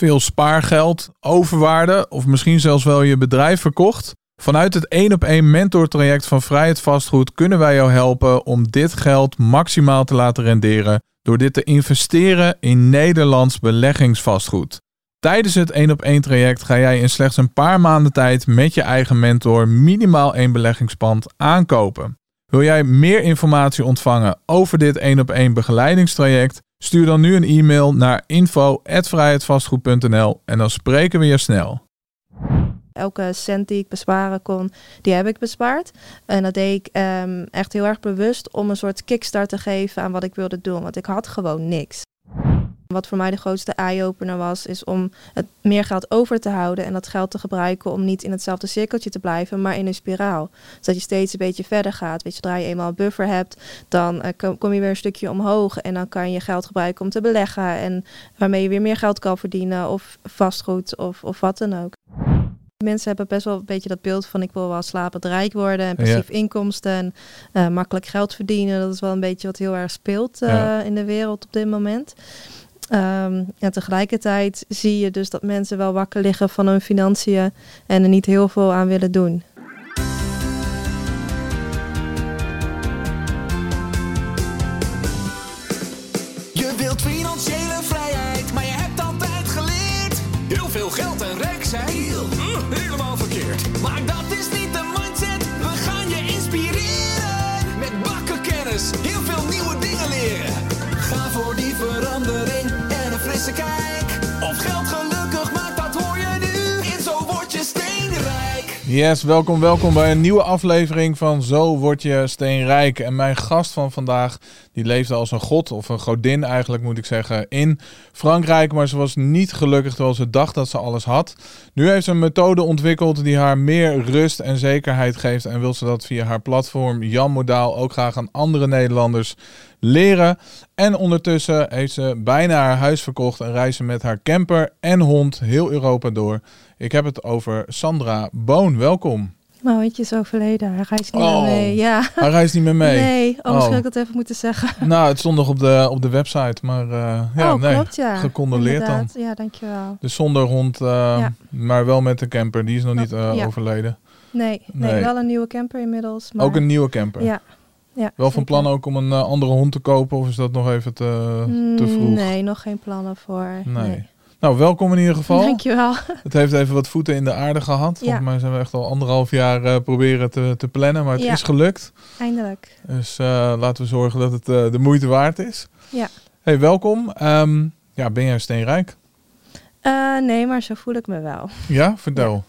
veel spaargeld, overwaarde of misschien zelfs wel je bedrijf verkocht? Vanuit het 1-op-1 mentortraject van Vrijheid Vastgoed kunnen wij jou helpen om dit geld maximaal te laten renderen door dit te investeren in Nederlands beleggingsvastgoed. Tijdens het 1-op-1 traject ga jij in slechts een paar maanden tijd met je eigen mentor minimaal 1 beleggingspand aankopen. Wil jij meer informatie ontvangen over dit 1-op-1 begeleidingstraject? Stuur dan nu een e-mail naar info@vrijheidvastgoed.nl en dan spreken we je snel. Elke cent die ik besparen kon, die heb ik bespaard. En dat deed ik echt heel erg bewust om een soort kickstart te geven aan wat ik wilde doen. Want ik had gewoon niks. Wat voor mij de grootste eye-opener was, is om het meer geld over te houden en dat geld te gebruiken om niet in hetzelfde cirkeltje te blijven, maar in een spiraal. Dus dat je steeds een beetje verder gaat. Weet je, zodra je eenmaal een buffer hebt, dan kom je weer een stukje omhoog en dan kan je geld gebruiken om te beleggen en waarmee je weer meer geld kan verdienen of vastgoed of wat dan ook. Mensen hebben best wel een beetje dat beeld van ik wil wel slapend rijk worden en passief inkomsten en makkelijk geld verdienen. Dat is wel een beetje wat heel erg speelt in de wereld op dit moment. En tegelijkertijd zie je dus dat mensen wel wakker liggen van hun financiën en er niet heel veel aan willen doen. Je wilt financiële vrijheid, maar je hebt altijd geleerd. Heel veel geld en rijk zijn, helemaal verkeerd. Maar dat is niet de mindset, we gaan je inspireren. Met bakken kennis, heel veel nieuwe dingen leren. Ga voor die verandering en een frisse kijk. Of geld gelukkig maakt, dat hoor je nu. In Zo Word Je Steenrijk. Yes, welkom bij een nieuwe aflevering van Zo Word Je Steenrijk. En mijn gast van vandaag, die leefde als een god, of een godin eigenlijk moet ik zeggen, in Frankrijk. Maar ze was niet gelukkig terwijl ze dacht dat ze alles had. Nu heeft ze een methode ontwikkeld die haar meer rust en zekerheid geeft. En wil ze dat via haar platform Jan Modaal ook graag aan andere Nederlanders leren. En ondertussen heeft ze bijna haar huis verkocht en reist ze met haar camper en hond heel Europa door. Ik heb het over Sandra Boon. Welkom. Mijn hondje is overleden. Hij reist niet meer mee. Ja. Hij reist niet meer mee? Nee, anders zou ik dat even moeten zeggen. Nou, het stond nog op de website, maar klopt, ja. Gecondoleerd inderdaad. dan. Ja, dankjewel. Dus zonder hond, maar wel met de camper. Die is nog niet overleden. Nee, wel een nieuwe camper inmiddels. Maar... Ook een nieuwe camper? Ja. Wel van plan ook om een andere hond te kopen of is dat nog even te vroeg? Nee, nog geen plannen voor. Nee. Nou, welkom in ieder geval. Dankjewel. Het heeft even wat voeten in de aarde gehad. Volgens mij zijn we echt al 1,5 jaar proberen te plannen, maar het is gelukt. Eindelijk. Dus laten we zorgen dat het de moeite waard is. Ja. Hey, welkom. Ben jij steenrijk? Nee, maar zo voel ik me wel. Ja, vertel.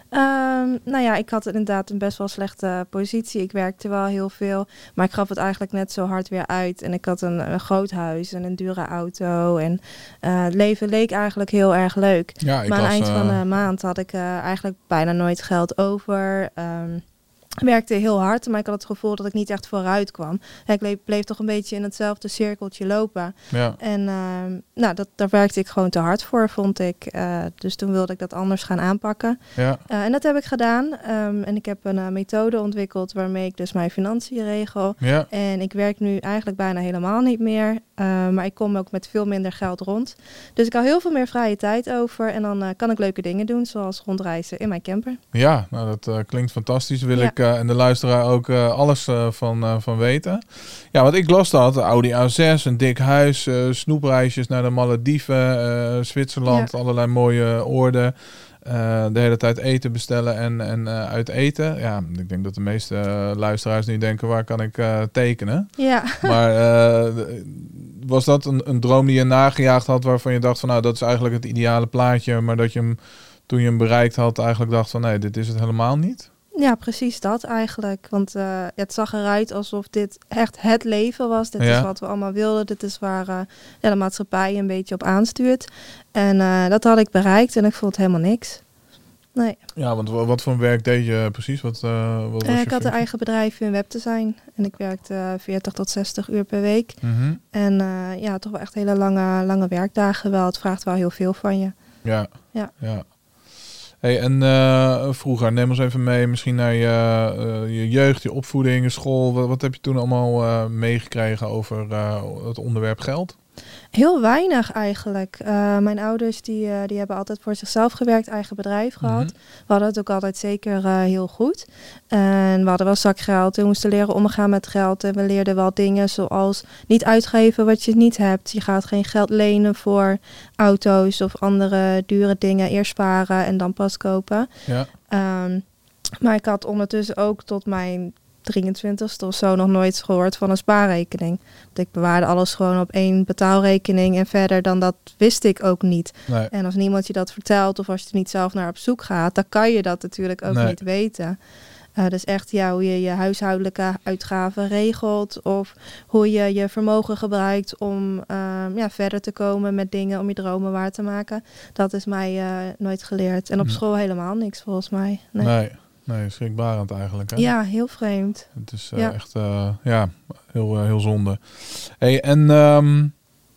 Ik had inderdaad een best wel slechte positie. Ik werkte wel heel veel, maar ik gaf het eigenlijk net zo hard weer uit. En ik had een groot huis en een dure auto. En het leven leek eigenlijk heel erg leuk. Ja, maar aan het eind van de maand had ik eigenlijk bijna nooit geld over. Ik werkte heel hard, maar ik had het gevoel dat ik niet echt vooruit kwam. Ik bleef toch een beetje in hetzelfde cirkeltje lopen. Ja. En daar werkte ik gewoon te hard voor, vond ik. Dus toen wilde ik dat anders gaan aanpakken. Ja. En dat heb ik gedaan. En ik heb een methode ontwikkeld waarmee ik dus mijn financiën regel. Ja. En ik werk nu eigenlijk bijna helemaal niet meer. Maar ik kom ook met veel minder geld rond. Dus ik hou heel veel meer vrije tijd over. En dan kan ik leuke dingen doen, zoals rondreizen in mijn camper. Ja, nou dat klinkt fantastisch. Wil ik en de luisteraar ook alles van weten. Ja, want ik las dat. Audi A6, een dik huis, snoepreisjes naar de Malediven, Zwitserland, allerlei mooie oorden. De hele tijd eten bestellen en uit eten. Ja, ik denk dat de meeste luisteraars nu denken, waar kan ik tekenen? Ja. Maar was dat een droom die je nagejaagd had, waarvan je dacht van, nou, dat is eigenlijk het ideale plaatje, maar dat je hem, toen je hem bereikt had, eigenlijk dacht van, nee, dit is het helemaal niet? Ja, precies dat eigenlijk. Want het zag eruit alsof dit echt het leven was. Dit is wat we allemaal wilden. Dit is waar de maatschappij een beetje op aanstuurt. En dat had ik bereikt en ik vond helemaal niks. Nee. Ja, want wat voor werk deed je precies? Wat was ik had een eigen bedrijf in webdesign. En ik werkte 40 tot 60 uur per week. Mm-hmm. En toch wel echt hele lange werkdagen wel. Het vraagt wel heel veel van je. Ja. Hey, en vroeger, neem ons even mee misschien naar je jeugd, je opvoeding, je school. Wat heb je toen allemaal meegekregen over het onderwerp geld? Heel weinig eigenlijk. Mijn ouders die hebben altijd voor zichzelf gewerkt, eigen bedrijf gehad. We hadden het ook altijd zeker heel goed. En we hadden wel zakgeld. We moesten leren omgaan met geld. En we leerden wel dingen zoals niet uitgeven wat je niet hebt. Je gaat geen geld lenen voor auto's of andere dure dingen. Eerst sparen en dan pas kopen. Ja. Maar ik had ondertussen ook tot mijn 23ste of zo nog nooit gehoord van een spaarrekening. Want ik bewaarde alles gewoon op 1 betaalrekening en verder dan dat wist ik ook niet. Nee. En als niemand je dat vertelt of als je er niet zelf naar op zoek gaat, dan kan je dat natuurlijk ook niet weten. Dus echt hoe je je huishoudelijke uitgaven regelt of hoe je je vermogen gebruikt om verder te komen met dingen, om je dromen waar te maken. Dat is mij nooit geleerd. En op school helemaal niks volgens mij. Nee, schrikbarend eigenlijk. Hè? Ja, heel vreemd. Het is echt heel zonde. Hey, en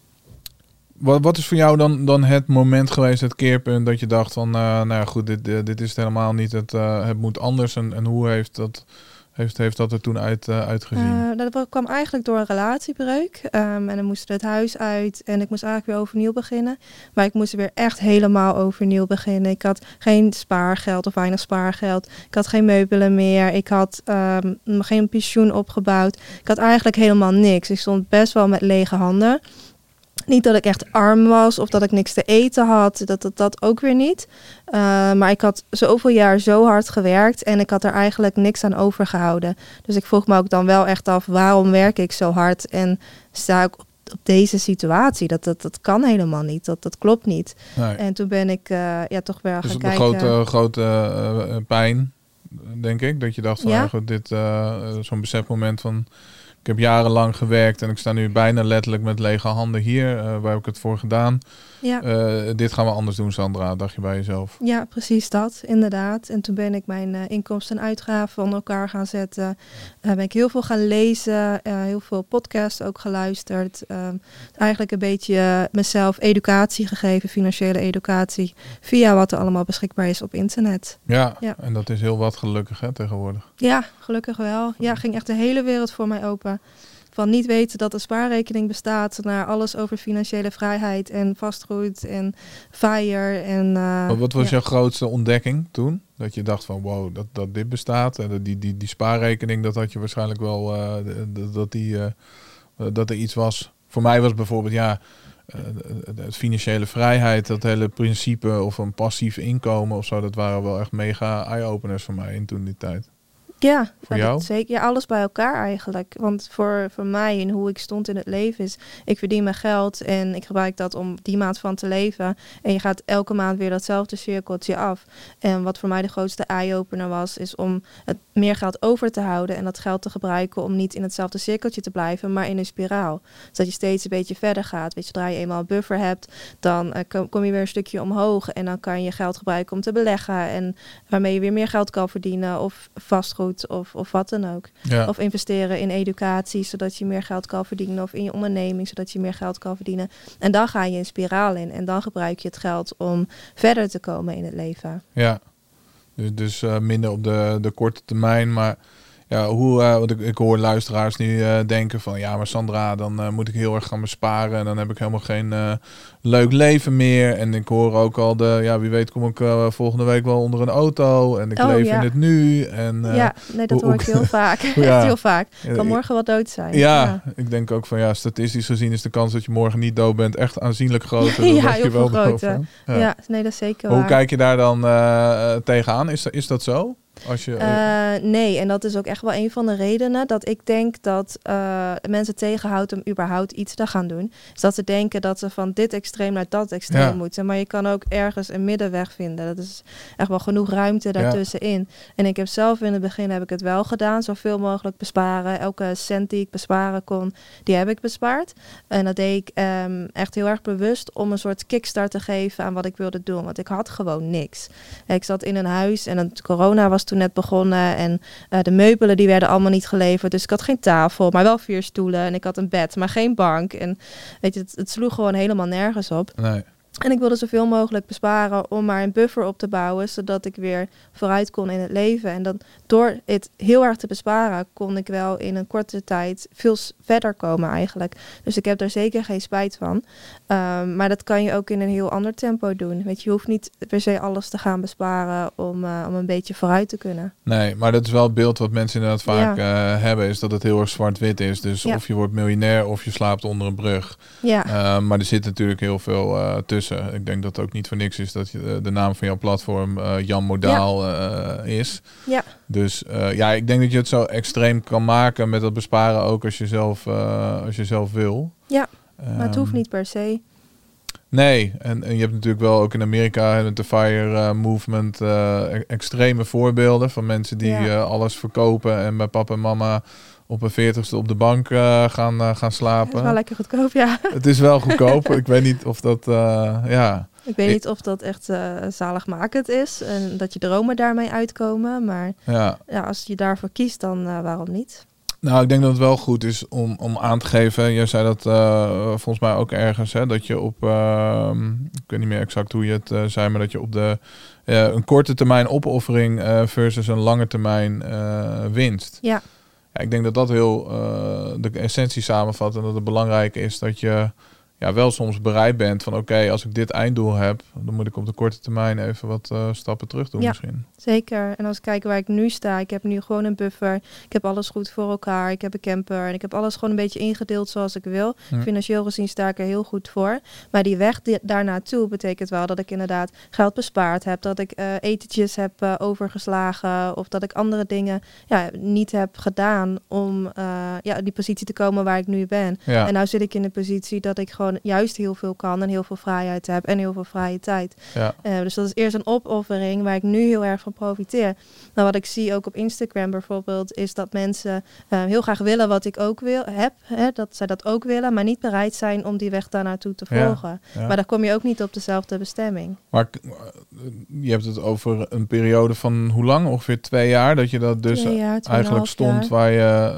wat is voor jou dan het moment geweest, het keerpunt dat je dacht van, dit is het helemaal niet, het moet anders. En hoe heeft dat er toen uitgezien? Dat kwam eigenlijk door een relatiebreuk. En dan moesten we het huis uit en ik moest eigenlijk weer overnieuw beginnen. Maar ik moest weer echt helemaal overnieuw beginnen. Ik had geen spaargeld of weinig spaargeld. Ik had geen meubelen meer. Ik had geen pensioen opgebouwd. Ik had eigenlijk helemaal niks. Ik stond best wel met lege handen. Niet dat ik echt arm was of dat ik niks te eten had. Dat ook weer niet. Maar ik had zoveel jaar zo hard gewerkt en ik had er eigenlijk niks aan overgehouden. Dus ik vroeg me ook dan wel echt af, waarom werk ik zo hard en sta ik op deze situatie? Dat kan helemaal niet. Dat klopt niet. Nee. En toen ben ik toch weer gaan kijken. Dus een grote pijn, denk ik. Dat je dacht van, dit zo'n besefmoment van, ik heb jarenlang gewerkt en ik sta nu bijna letterlijk met lege handen hier. Waar heb ik het voor gedaan? Ja. Dit gaan we anders doen, Sandra, dacht je bij jezelf. Ja, precies dat, inderdaad. En toen ben ik mijn inkomsten en uitgaven onder elkaar gaan zetten. Ben ik heel veel gaan lezen, heel veel podcasts ook geluisterd. Eigenlijk een beetje mezelf educatie gegeven, financiële educatie, via wat er allemaal beschikbaar is op internet. Ja. En dat is heel wat gelukkig tegenwoordig. Ja, gelukkig wel. Ja, ging echt de hele wereld voor mij open. Van niet weten dat een spaarrekening bestaat naar alles over financiële vrijheid en vastgoed en FIRE. En, wat was jouw grootste ontdekking toen? Dat je dacht van wow, dat dit bestaat. En die spaarrekening, dat had je waarschijnlijk wel, dat er iets was. Voor mij was bijvoorbeeld het financiële vrijheid, dat hele principe of een passief inkomen of zo. Dat waren wel echt mega eye-openers voor mij in toen die tijd. Ja, voor jou? Zeker. Ja, alles bij elkaar eigenlijk. Want voor mij en hoe ik stond in het leven is, ik verdien mijn geld en ik gebruik dat om die maand van te leven. En je gaat elke maand weer datzelfde cirkeltje af. En wat voor mij de grootste eye-opener was, is om het meer geld over te houden en dat geld te gebruiken om niet in hetzelfde cirkeltje te blijven, maar in een spiraal. Zodat je steeds een beetje verder gaat. Weet je, zodra je eenmaal een buffer hebt, dan kom je weer een stukje omhoog en dan kan je geld gebruiken om te beleggen en waarmee je weer meer geld kan verdienen of vastgoed of wat dan ook. Ja. Of investeren in educatie, zodat je meer geld kan verdienen. Of in je onderneming, zodat je meer geld kan verdienen. En dan ga je een spiraal in. En dan gebruik je het geld om verder te komen in het leven. Ja, dus minder op de korte termijn. Maar ja, want ik hoor luisteraars nu denken van, ja, maar Sandra, dan moet ik heel erg gaan besparen en dan heb ik helemaal geen leuk leven meer. En ik hoor ook al wie weet kom ik volgende week wel onder een auto en ik leef in het nu. En, dat hoor ik heel vaak. Echt heel vaak. Kan morgen wel dood zijn. Ja, ik denk ook van, statistisch gezien is de kans dat je morgen niet dood bent echt aanzienlijk groter. Dan ja, heel veel groter. Ja, nee, dat is zeker waar. Hoe kijk je daar dan tegenaan? Is dat zo? Nee, en dat is ook echt wel een van de redenen dat ik denk dat mensen tegenhoudt om überhaupt iets te gaan doen. Dus dat ze denken dat ze van dit extreem naar dat extreem moeten. Maar je kan ook ergens een middenweg vinden. Dat is echt wel genoeg ruimte daartussenin. En ik heb zelf in het begin heb ik het wel gedaan. Zoveel mogelijk besparen. Elke cent die ik besparen kon, die heb ik bespaard. En dat deed ik echt heel erg bewust om een soort kickstart te geven aan wat ik wilde doen. Want ik had gewoon niks. Ik zat in een huis en het corona was toen net begonnen en de meubelen die werden allemaal niet geleverd. Dus ik had geen tafel, maar wel 4 stoelen en ik had een bed, maar geen bank. En weet je, het sloeg gewoon helemaal nergens op. Nee. En ik wilde zoveel mogelijk besparen om maar een buffer op te bouwen, zodat ik weer vooruit kon in het leven. En dan door het heel erg te besparen, kon ik wel in een korte tijd veel verder komen eigenlijk. Dus ik heb daar zeker geen spijt van. Maar dat kan je ook in een heel ander tempo doen. Weet je hoeft niet per se alles te gaan besparen om een beetje vooruit te kunnen. Nee, maar dat is wel het beeld wat mensen inderdaad vaak hebben, is dat het heel erg zwart-wit is. Dus of je wordt miljonair of je slaapt onder een brug. Ja. Maar er zit natuurlijk heel veel tussen. Ik denk dat het ook niet voor niks is dat de naam van jouw platform Jan Modaal is. Ja. Dus ik denk dat je het zo extreem kan maken met dat besparen ook als je zelf wil. Ja, maar het hoeft niet per se. Nee, en je hebt natuurlijk wel ook in Amerika de FIRE movement extreme voorbeelden van mensen die alles verkopen en bij papa en mama op een 40ste op de bank gaan slapen. Het is wel lekker goedkoop, ja. Het is wel goedkoop. Ik weet niet of dat, Ik weet niet of dat echt zaligmakend is en dat je dromen daarmee uitkomen. Maar als je daarvoor kiest, dan waarom niet? Nou, ik denk dat het wel goed is om aan te geven. Jij zei dat volgens mij ook ergens, hè, dat je op, ik weet niet meer exact hoe je het zei, maar dat je op een korte termijn opoffering versus een lange termijn winst. Ja. Ja, ik denk dat dat heel de essentie samenvat en dat het belangrijk is dat je wel soms bereid bent van oké, als ik dit einddoel heb, dan moet ik op de korte termijn even wat stappen terug doen misschien. Zeker. En als ik kijk waar ik nu sta, ik heb nu gewoon een buffer. Ik heb alles goed voor elkaar. Ik heb een camper en ik heb alles gewoon een beetje ingedeeld zoals ik wil. Financieel gezien sta ik er heel goed voor. Maar die weg daarnaartoe betekent wel dat ik inderdaad geld bespaard heb. Dat ik etentjes heb overgeslagen of dat ik andere dingen niet heb gedaan om die positie te komen waar ik nu ben. Ja. En nou zit ik in de positie dat ik gewoon juist heel veel kan en heel veel vrijheid heb en heel veel vrije tijd. Ja. Dus dat is eerst een opoffering waar ik nu heel erg van profiteer. Nou, wat ik zie ook op Instagram bijvoorbeeld is dat mensen heel graag willen wat ik ook heb. Dat zij dat ook willen, maar niet bereid zijn om die weg daar naartoe te volgen. Ja. Maar dan kom je ook niet op dezelfde bestemming. Maar je hebt het over een periode van hoe lang? Ongeveer 2 jaar dat je dat dus eigenlijk stond waar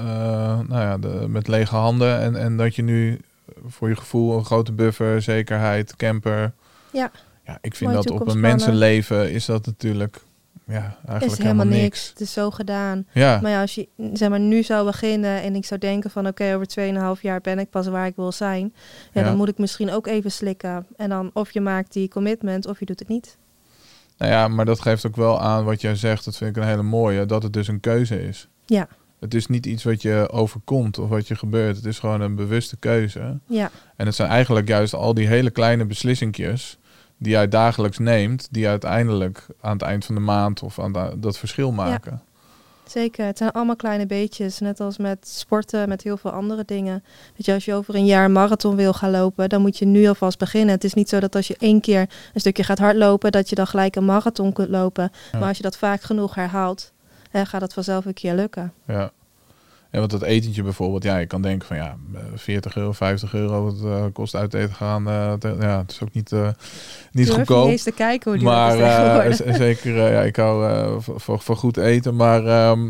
je met lege handen en dat je nu voor je gevoel een grote buffer, zekerheid, camper. Ja, ik vind dat op een mensenleven is dat natuurlijk eigenlijk is helemaal niks. Het is zo gedaan. Ja. Maar als je nu zou beginnen en ik zou denken van oké, over 2,5 jaar ben ik pas waar ik wil zijn. Dan moet ik misschien ook even slikken. En dan of je maakt die commitment of je doet het niet. Nou ja, maar dat geeft ook wel aan wat jij zegt. Dat vind ik een hele mooie. Dat het dus een keuze is. Ja. Het is niet iets wat je overkomt of wat je gebeurt. Het is gewoon een bewuste keuze. Ja. En het zijn eigenlijk juist al die hele kleine beslissingjes die jij dagelijks neemt, die uiteindelijk aan het eind van de maand of aan dat verschil maken. Ja. Zeker, het zijn allemaal kleine beetjes. Net als met sporten, met heel veel andere dingen. Weet je, als je over een jaar een marathon wil gaan lopen, dan moet je nu alvast beginnen. Het is niet zo dat als je 1 keer een stukje gaat hardlopen, dat je dan gelijk een marathon kunt lopen. Ja. Maar als je dat vaak genoeg herhaalt, gaat het vanzelf een keer lukken. Ja. Ja, want dat etentje bijvoorbeeld, je kan denken van €40, €50 wat het kost uit eten gaan. Het is ook niet goedkoop. Niet eens te kijken hoe die maar zeker, ik hou van goed eten. Maar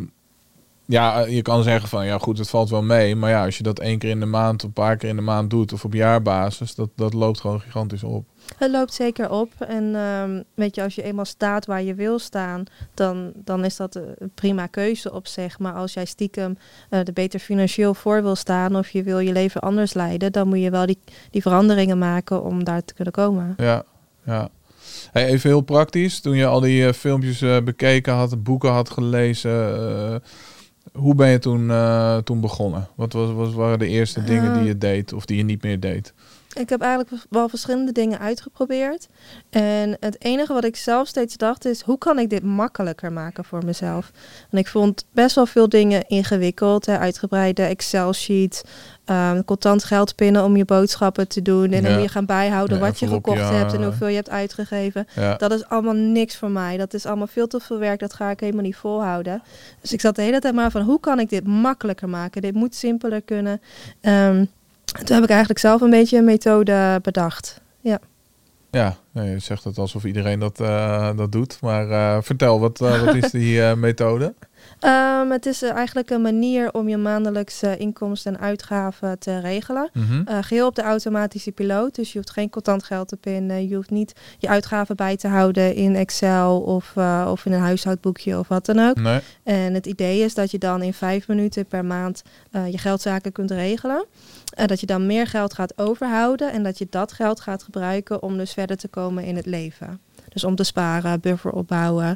je kan zeggen van goed, het valt wel mee. Maar als je dat 1 keer in de maand, een paar keer in de maand doet of op jaarbasis, dat loopt gewoon gigantisch op. Het loopt zeker op. En weet je, als je eenmaal staat waar je wil staan, dan is dat een prima keuze op zich. Maar als jij stiekem er beter financieel voor wil staan of je wil je leven anders leiden, dan moet je wel die veranderingen maken om daar te kunnen komen. Ja. Hey, even heel praktisch. Toen je al die filmpjes bekeken had, boeken had gelezen, hoe ben je toen begonnen? Wat waren de eerste dingen die je deed of die je niet meer deed? Ik heb eigenlijk wel verschillende dingen uitgeprobeerd. En het enige wat ik zelf steeds dacht is, hoe kan ik dit makkelijker maken voor mezelf? En ik vond best wel veel dingen ingewikkeld. Uitgebreide Excel-sheet, contant geld pinnen om je boodschappen te doen. En dan moet je gaan bijhouden wat je gekocht hebt en hoeveel je hebt uitgegeven. Ja. Dat is allemaal niks voor mij. Dat is allemaal veel te veel werk. Dat ga ik helemaal niet volhouden. Dus ik zat de hele tijd maar van, hoe kan ik dit makkelijker maken? Dit moet simpeler kunnen. Toen heb ik eigenlijk zelf een beetje een methode bedacht. Ja. Ja, je zegt het alsof iedereen dat doet. Maar vertel, wat is die methode? Het is eigenlijk een manier om je maandelijkse inkomsten en uitgaven te regelen. Geheel op de automatische piloot. Dus je hoeft geen contant geld te pinnen. Je hoeft niet je uitgaven bij te houden in Excel of in een huishoudboekje of wat dan ook. Nee. En het idee is dat je dan in 5 minuten per maand je geldzaken kunt regelen. Dat je dan meer geld gaat overhouden en dat je dat geld gaat gebruiken om dus verder te komen in het leven. Dus om te sparen, buffer opbouwen,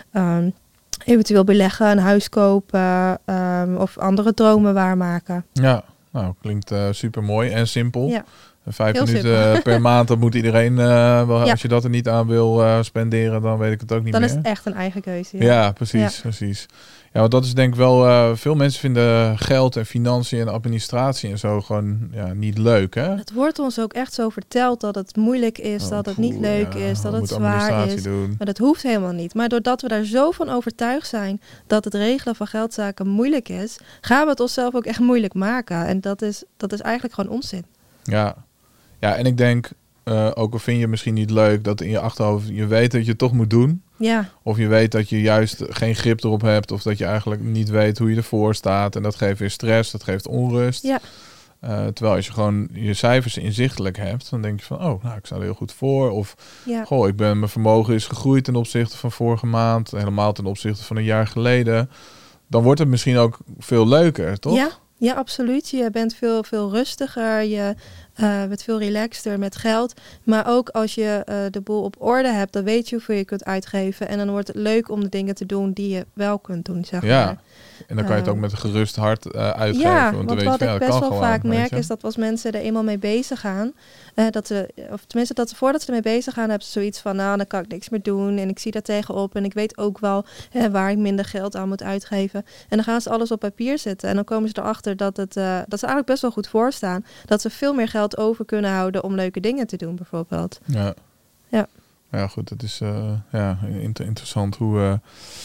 eventueel beleggen, een huis kopen of andere dromen waarmaken. Ja, nou klinkt super mooi en simpel. Ja. 5 Heel minuten simpel. per maand, dat moet iedereen wel. Ja. Als je dat er niet aan wil spenderen, dan weet ik het ook niet Dan meer. is het echt een eigen keuze. Ja, precies. Ja, want dat is denk ik wel... veel mensen vinden geld en financiën en administratie en zo gewoon niet leuk, hè? Het wordt ons ook echt zo verteld dat het moeilijk is, dat het niet leuk is, dat het zwaar is. Doen. Maar dat hoeft helemaal niet. Maar doordat we daar zo van overtuigd zijn dat het regelen van geldzaken moeilijk is, gaan we het onszelf ook echt moeilijk maken. En dat is eigenlijk gewoon onzin. Ja, en ik denk, ook al vind je het misschien niet leuk, dat in je achterhoofd je weet dat je het toch moet doen. Ja, Of je weet dat je juist geen grip erop hebt, of dat je eigenlijk niet weet hoe je ervoor staat. En dat geeft weer stress, dat geeft onrust. ja. Terwijl als je gewoon je cijfers inzichtelijk hebt, dan denk je van, ik sta er heel goed voor. Of, Ja. mijn vermogen is gegroeid ten opzichte van vorige maand, helemaal ten opzichte van een jaar geleden. Dan wordt het misschien ook veel leuker, toch? Ja, absoluut. Je bent veel rustiger, je bent veel relaxter met geld. Maar ook als je de boel op orde hebt, dan weet je hoeveel je kunt uitgeven. En dan wordt het leuk om de dingen te doen die je wel kunt doen, zeg maar. En dan kan je het ook met een gerust hart uitgeven. Ja, want dan want weet wat je, ik dat best kan wel gewoon, vaak weet merk je. is dat als mensen er eenmaal mee bezig gaan, dat ze voordat ze ermee bezig gaan, hebben ze zoiets van, nou, dan kan ik niks meer doen en ik zie daar tegenop en ik weet ook wel waar ik minder geld aan moet uitgeven. En dan gaan ze alles op papier zetten en dan komen ze erachter dat ze eigenlijk best wel goed voorstaan, dat ze veel meer geld over kunnen houden om leuke dingen te doen, bijvoorbeeld. Ja. Ja. Ja, goed, het is interessant hoe...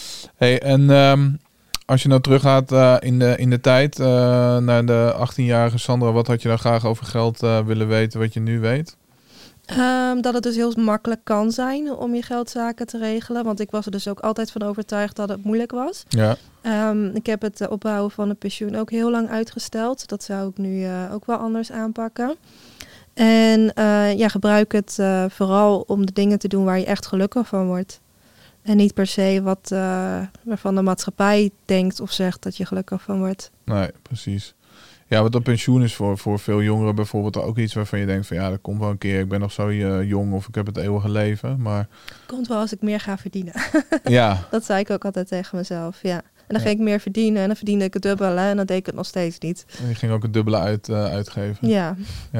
als je nou teruggaat in de tijd naar de 18-jarige Sandra, wat had je dan graag over geld willen weten wat je nu weet? Dat het dus heel makkelijk kan zijn om je geldzaken te regelen. Want ik was er dus ook altijd van overtuigd dat het moeilijk was. Ja. Ik heb het opbouwen van een pensioen ook heel lang uitgesteld. Dat zou ik nu ook wel anders aanpakken. En gebruik het vooral om de dingen te doen waar je echt gelukkig van wordt. En niet per se waarvan de maatschappij denkt of zegt dat je gelukkig van wordt. Nee, precies. Ja, want dat pensioen is voor veel jongeren bijvoorbeeld ook iets waarvan je denkt van dat komt wel een keer. Ik ben nog zo jong of ik heb het eeuwige leven. Maar Komt wel als ik meer ga verdienen. ja. Dat zei ik ook altijd tegen mezelf, ja. En dan ging ik meer verdienen en dan verdiende ik het dubbele en dan deed ik het nog steeds niet. En je ging ook het dubbele uitgeven. Ja.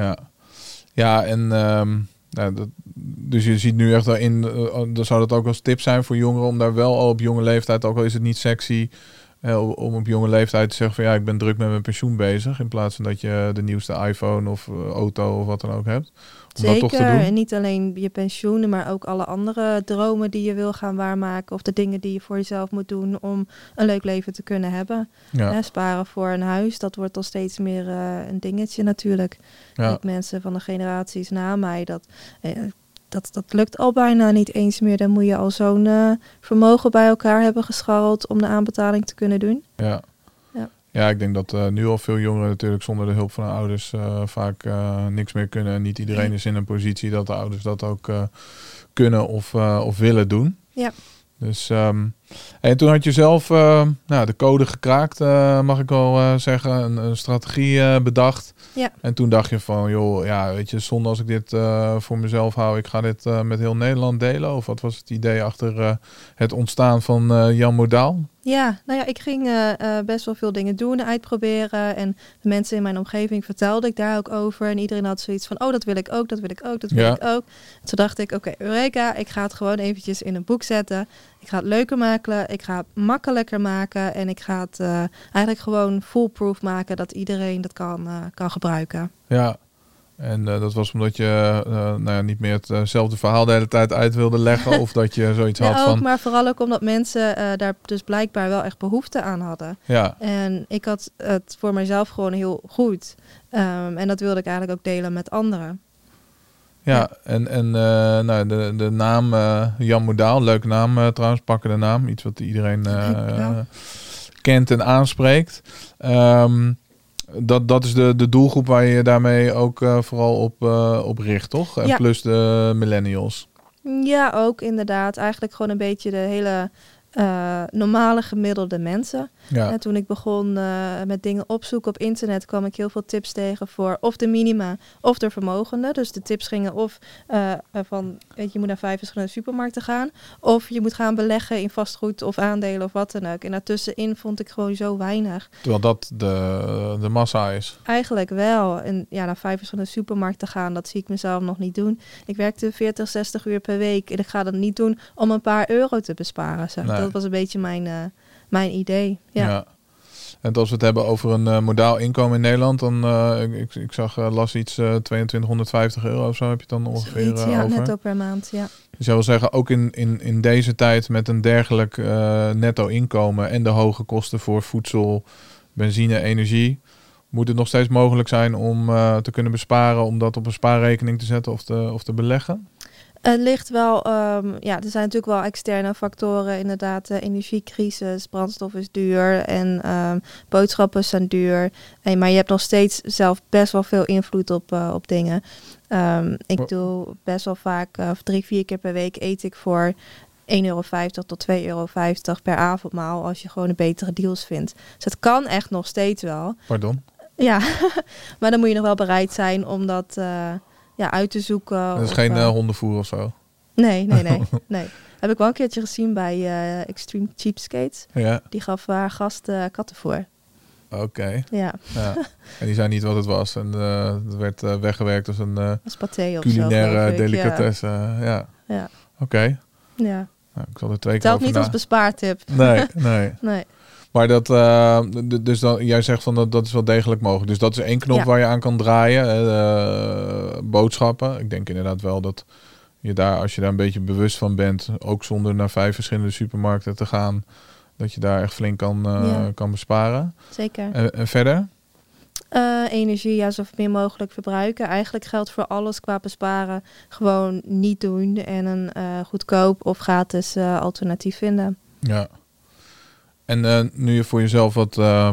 Ja, en dus je ziet nu echt daarin, dan zou dat ook als tip zijn voor jongeren om daar wel al op jonge leeftijd, ook al is het niet sexy, om op jonge leeftijd te zeggen van ik ben druk met mijn pensioen bezig, in plaats van dat je de nieuwste iPhone of auto of wat dan ook hebt. Om dat toch te Zeker, doen. en niet alleen je pensioenen, maar ook alle andere dromen die je wil gaan waarmaken of de dingen die je voor jezelf moet doen om een leuk leven te kunnen hebben. Ja. Sparen voor een huis, dat wordt al steeds meer een dingetje natuurlijk. Ja. Met mensen van de generaties na mij, dat lukt al bijna niet eens meer. Dan moet je al zo'n vermogen bij elkaar hebben gescharreld om de aanbetaling te kunnen doen. Ja. Ja. Ja, ik denk dat nu al veel jongeren natuurlijk zonder de hulp van hun ouders vaak niks meer kunnen. En niet iedereen is in een positie dat de ouders dat ook kunnen of willen doen. Ja. Dus, en toen had je zelf de code gekraakt, mag ik wel zeggen. Een strategie bedacht. Ja. En toen dacht je van, weet je, zonde als ik dit voor mezelf hou. Ik ga dit met heel Nederland delen. Of wat was het idee achter het ontstaan van Jan Modaal? Ja, ik ging best wel veel dingen doen, uitproberen. En de mensen in mijn omgeving vertelde ik daar ook over. En iedereen had zoiets van, dat wil ik ook, dat wil ik ook, dat wil ik ook. En toen dacht ik, oké, Eureka, ik ga het gewoon eventjes in een boek zetten. Ik ga het leuker maken, ik ga het makkelijker maken. En ik ga het eigenlijk gewoon foolproof maken dat iedereen dat kan gebruiken. Ja. En dat was omdat je niet meer hetzelfde verhaal de hele tijd uit wilde leggen. Of dat je zoiets had van... Maar vooral ook omdat mensen daar dus blijkbaar wel echt behoefte aan hadden. Ja. En ik had het voor mezelf gewoon heel goed. En dat wilde ik eigenlijk ook delen met anderen. Ja, en nou, de naam Jan Modaal, leuke naam trouwens, pakkende naam. Iets wat iedereen kent en aanspreekt. Dat is de doelgroep waar je daarmee ook vooral op richt, toch? En plus de millennials. Ja, ook inderdaad. Eigenlijk gewoon een beetje de hele normale gemiddelde mensen. Ja. En toen ik begon met dingen opzoeken op internet, kwam ik heel veel tips tegen voor of de minima of de vermogenden. Dus de tips gingen of van, je moet naar 5 verschillende supermarkten gaan, of je moet gaan beleggen in vastgoed of aandelen of wat dan ook. En daartussenin vond ik gewoon zo weinig. Terwijl dat de massa is. Eigenlijk wel. En ja, naar 5 verschillende supermarkten gaan, dat zie ik mezelf nog niet doen. Ik werkte 40, 60 uur per week en ik ga dat niet doen om een paar euro te besparen. Zo. Nee. Dat was een beetje mijn idee. Ja. En als we het hebben over een modaal inkomen in Nederland, dan ik las iets 2250 euro of zo heb je het dan ongeveer over. Netto per maand, ja. Dus jij wil zeggen, ook in deze tijd met een dergelijk netto inkomen en de hoge kosten voor voedsel, benzine, energie, moet het nog steeds mogelijk zijn om te kunnen besparen, om dat op een spaarrekening te zetten of te beleggen? Het ligt wel, er zijn natuurlijk wel externe factoren. Inderdaad, energiecrisis, brandstof is duur en boodschappen zijn duur. Maar je hebt nog steeds zelf best wel veel invloed op dingen. Ik doe best wel vaak, 3-4 keer per week eet ik voor €1,50 tot €2,50 per avondmaal als je gewoon een betere deals vindt. Dus het kan echt nog steeds wel. Pardon? Ja, maar dan moet je nog wel bereid zijn om dat uit te zoeken. Dat is geen hondenvoer of zo? Nee. Heb ik wel een keertje gezien bij Extreme Cheapskates. Ja. Die gaf haar gast kattenvoer. Oké. Ja. En die zei niet wat het was. En het werd weggewerkt als een culinaire delicatesse. Ja. Oké. Ja. Nou, ik zal er 2 keer telt over niet als bespaartip. Nee. Maar dat, dus dan, jij zegt van dat is wel degelijk mogelijk. Dus dat is 1 knop waar je aan kan draaien. Boodschappen. Ik denk inderdaad wel dat je daar, als je daar een beetje bewust van bent, ook zonder naar 5 verschillende supermarkten te gaan, dat je daar echt flink kan besparen. Zeker. En verder? Energie, zo min mogelijk verbruiken. Eigenlijk geldt voor alles qua besparen. Gewoon niet doen en een goedkoop of gratis alternatief vinden. Ja. En nu je voor jezelf wat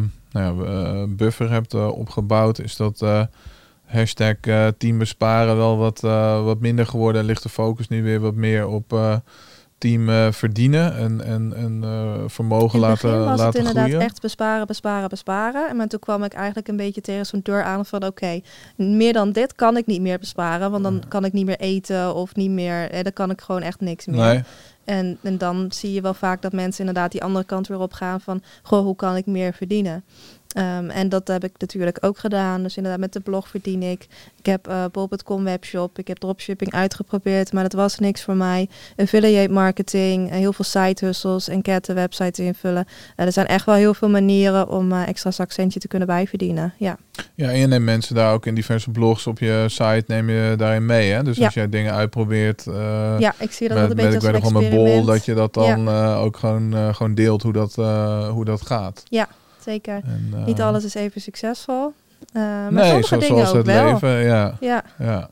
buffer hebt opgebouwd, is dat hashtag team besparen wel wat minder geworden? Ligt de focus nu weer wat meer op team verdienen en vermogen laten groeien? Was het inderdaad echt besparen. Maar toen kwam ik eigenlijk een beetje tegen zo'n deur aan van oké, meer dan dit kan ik niet meer besparen, want dan kan ik niet meer eten of niet meer, dan kan ik gewoon echt niks meer. Nee. En dan zie je wel vaak dat mensen inderdaad die andere kant weer op gaan van, goh, hoe kan ik meer verdienen? En dat heb ik natuurlijk ook gedaan. Dus inderdaad met de blog verdien ik. Ik heb bol.com webshop. Ik heb dropshipping uitgeprobeerd, maar dat was niks voor mij. Affiliate marketing, heel veel side hustles, enquête websites invullen. Er zijn echt wel heel veel manieren om extra zakcentje te kunnen bijverdienen. Ja, en je neemt mensen daar ook in diverse blogs op je site, neem je daarin mee. Hè? Dus als jij dingen uitprobeert, ik zie dat een beetje als een experiment. Met bol, dat je dat dan ook gewoon deelt hoe dat gaat. Ja. Zeker. En, niet alles is even succesvol. Maar sommige dingen zoals ook het wel. Leven, ja.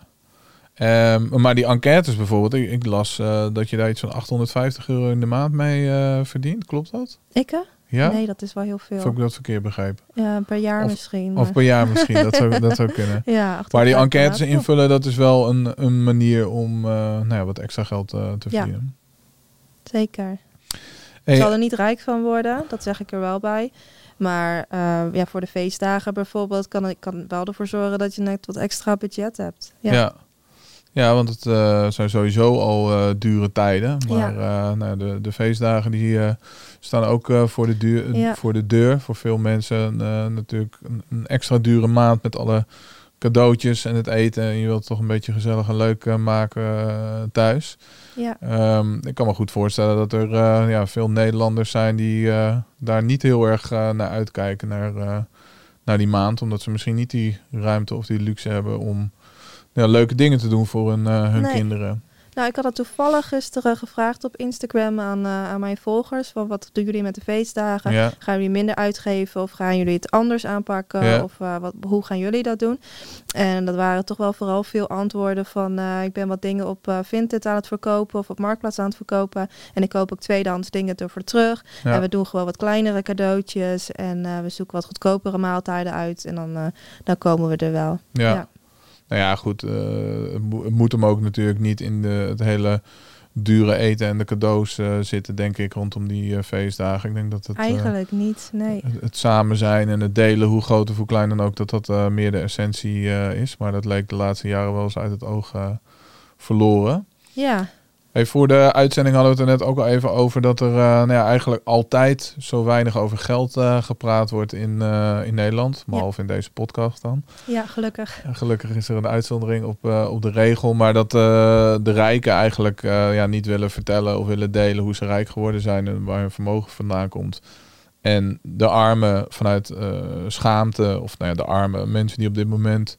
Maar die enquêtes bijvoorbeeld, ik las dat je daar iets van €850 in de maand mee verdient. Klopt dat? Ik? Ja? Nee, dat is wel heel veel. Of heb ik dat verkeerd begrepen? Ja, per jaar misschien. Of per jaar misschien, dat zou kunnen. Ja, maar die enquêtes invullen, dat is wel een manier om wat extra geld te verdienen. Zeker. Ik zal er niet rijk van worden, dat zeg ik er wel bij. Maar voor de feestdagen bijvoorbeeld kan wel ervoor zorgen dat je net wat extra budget hebt. Ja, want het zijn sowieso al dure tijden. Maar de feestdagen die staan ook voor de deur. Voor veel mensen natuurlijk een extra dure maand met alle cadeautjes en het eten. En je wilt het toch een beetje gezellig en leuk maken thuis. Ja. Ik kan me goed voorstellen dat er veel Nederlanders zijn die daar niet heel erg naar uitkijken naar die maand. Omdat ze misschien niet die ruimte of die luxe hebben om leuke dingen te doen voor hun kinderen. Nou, ik had het toevallig gisteren gevraagd op Instagram aan mijn volgers. Van wat doen jullie met de feestdagen? Ja. Gaan jullie minder uitgeven of gaan jullie het anders aanpakken? Ja. Of hoe gaan jullie dat doen? En dat waren toch wel vooral veel antwoorden van... ik ben wat dingen op Vinted aan het verkopen of op Marktplaats aan het verkopen. En ik koop ook tweedehands dingen ervoor terug. Ja. En we doen gewoon wat kleinere cadeautjes. En we zoeken wat goedkopere maaltijden uit. En dan komen we er wel. Ja. Nou ja, goed. Het moet hem ook natuurlijk niet in het hele dure eten en de cadeaus zitten, denk ik, rondom die feestdagen. Ik denk dat het Eigenlijk niet, nee. het samen zijn en het delen, hoe groot of hoe klein dan ook, dat meer de essentie is. Maar dat leek de laatste jaren wel eens uit het oog verloren. Ja. Hey, voor de uitzending hadden we het er net ook al even over dat er eigenlijk altijd zo weinig over geld gepraat wordt in Nederland. Behalve in deze podcast dan. Ja, gelukkig. Gelukkig is er een uitzondering op de regel. Maar dat de rijken eigenlijk niet willen vertellen of willen delen hoe ze rijk geworden zijn en waar hun vermogen vandaan komt. En de armen vanuit schaamte, of de arme mensen die op dit moment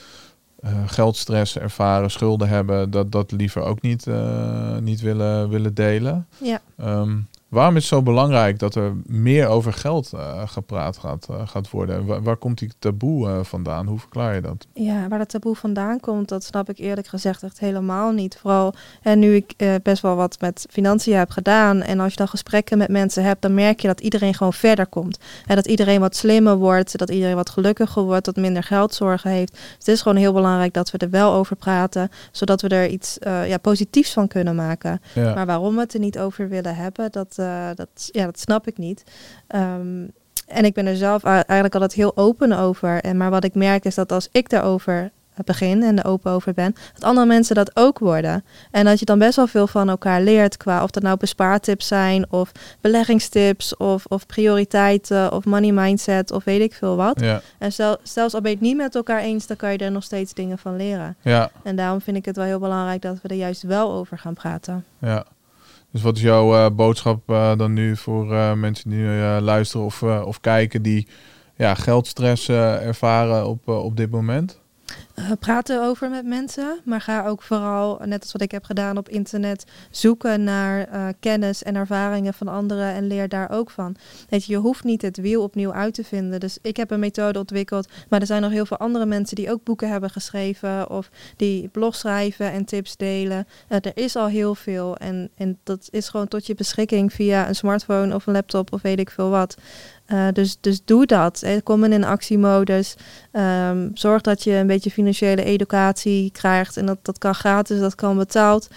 geldstress ervaren, schulden hebben, dat liever ook niet willen delen. Ja. Waarom is het zo belangrijk dat er meer over geld gepraat gaat worden? Waar komt die taboe vandaan? Hoe verklaar je dat? Ja, waar dat taboe vandaan komt, dat snap ik eerlijk gezegd echt helemaal niet. Vooral nu ik best wel wat met financiën heb gedaan en als je dan gesprekken met mensen hebt, dan merk je dat iedereen gewoon verder komt. En dat iedereen wat slimmer wordt, dat iedereen wat gelukkiger wordt, dat minder geldzorgen heeft. Dus het is gewoon heel belangrijk dat we er wel over praten, zodat we er iets positiefs van kunnen maken. Ja. Maar waarom we het er niet over willen hebben, dat snap ik niet. En ik ben er zelf eigenlijk altijd heel open over. Maar wat ik merk is dat als ik daarover begin en er open over ben, dat andere mensen dat ook worden. En dat je dan best wel veel van elkaar leert qua of dat nou bespaartips zijn of beleggingstips of prioriteiten of money mindset of weet ik veel wat. Ja. En zelfs al ben je het niet met elkaar eens, dan kan je er nog steeds dingen van leren. Ja. En daarom vind ik het wel heel belangrijk dat we er juist wel over gaan praten. Ja. Dus wat is jouw boodschap dan nu voor mensen die nu luisteren of kijken die geldstress ervaren op dit moment? Praat erover met mensen, maar ga ook vooral, net als wat ik heb gedaan op internet, zoeken naar kennis en ervaringen van anderen en leer daar ook van. Weet je hoeft niet het wiel opnieuw uit te vinden. Dus ik heb een methode ontwikkeld, maar er zijn nog heel veel andere mensen die ook boeken hebben geschreven of die blogs schrijven en tips delen. Er is al heel veel en dat is gewoon tot je beschikking via een smartphone of een laptop of weet ik veel wat. Dus doe dat. Kom in actiemodus. Zorg dat je een beetje financiële educatie krijgt. En dat kan gratis, dat kan betaald.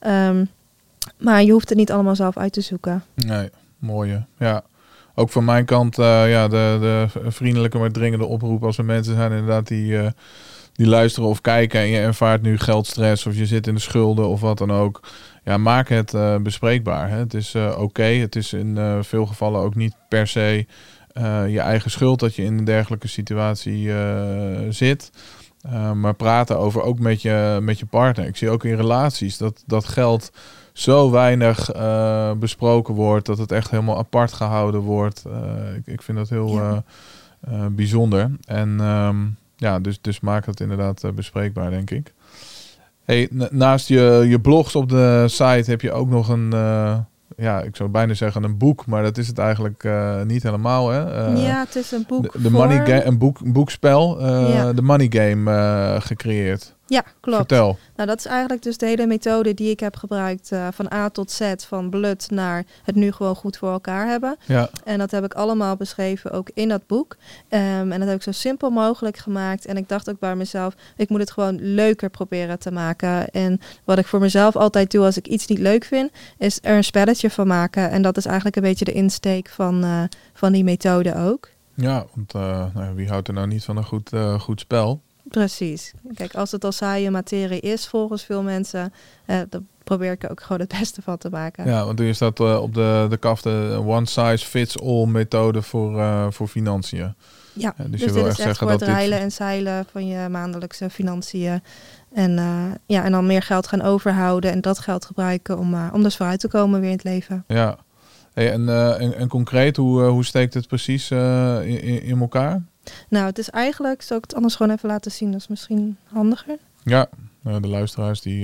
Maar je hoeft het niet allemaal zelf uit te zoeken. Nee, mooie. Ja. Ook van mijn kant de vriendelijke maar dringende oproep als er mensen zijn inderdaad die luisteren of kijken en je ervaart nu geldstress of je zit in de schulden of wat dan ook. Ja, maak het bespreekbaar. Hè. Het is oké. Het is in veel gevallen ook niet per se je eigen schuld dat je in een dergelijke situatie zit. Maar praten over ook met je partner. Ik zie ook in relaties dat geld zo weinig besproken wordt, dat het echt helemaal apart gehouden wordt. Ik vind dat heel bijzonder. En dus maak het inderdaad bespreekbaar, denk ik. Hey, naast je blogs op de site heb je ook nog een, ik zou bijna zeggen een boek, maar dat is het eigenlijk niet helemaal. Hè? Het is een boek een boekspel, de Money Game gecreëerd. Ja, klopt. Vertel. Nou, dat is eigenlijk dus de hele methode die ik heb gebruikt van A tot Z, van blut naar het nu gewoon goed voor elkaar hebben. Ja. En dat heb ik allemaal beschreven ook in dat boek. En dat heb ik zo simpel mogelijk gemaakt. En ik dacht ook bij mezelf, ik moet het gewoon leuker proberen te maken. En wat ik voor mezelf altijd doe als ik iets niet leuk vind, is er een spelletje van maken. En dat is eigenlijk een beetje de insteek van die methode ook. Ja, want wie houdt er nou niet van een goed spel? Precies. Kijk, als het al saaie materie is volgens veel mensen, dan probeer ik er ook gewoon het beste van te maken. Ja, want hier staat op de kaft de one size fits all methode voor financiën. Ja, dus dus je dit wil is echt echt zeggen voor dat het reilen en zeilen van je maandelijkse financiën. En dan meer geld gaan overhouden en dat geld gebruiken om dus vooruit te komen weer in het leven. Ja. Hey, en concreet, hoe steekt het precies in elkaar? Nou, het is eigenlijk, zal ik het anders gewoon even laten zien, dat is misschien handiger. Ja, de luisteraars die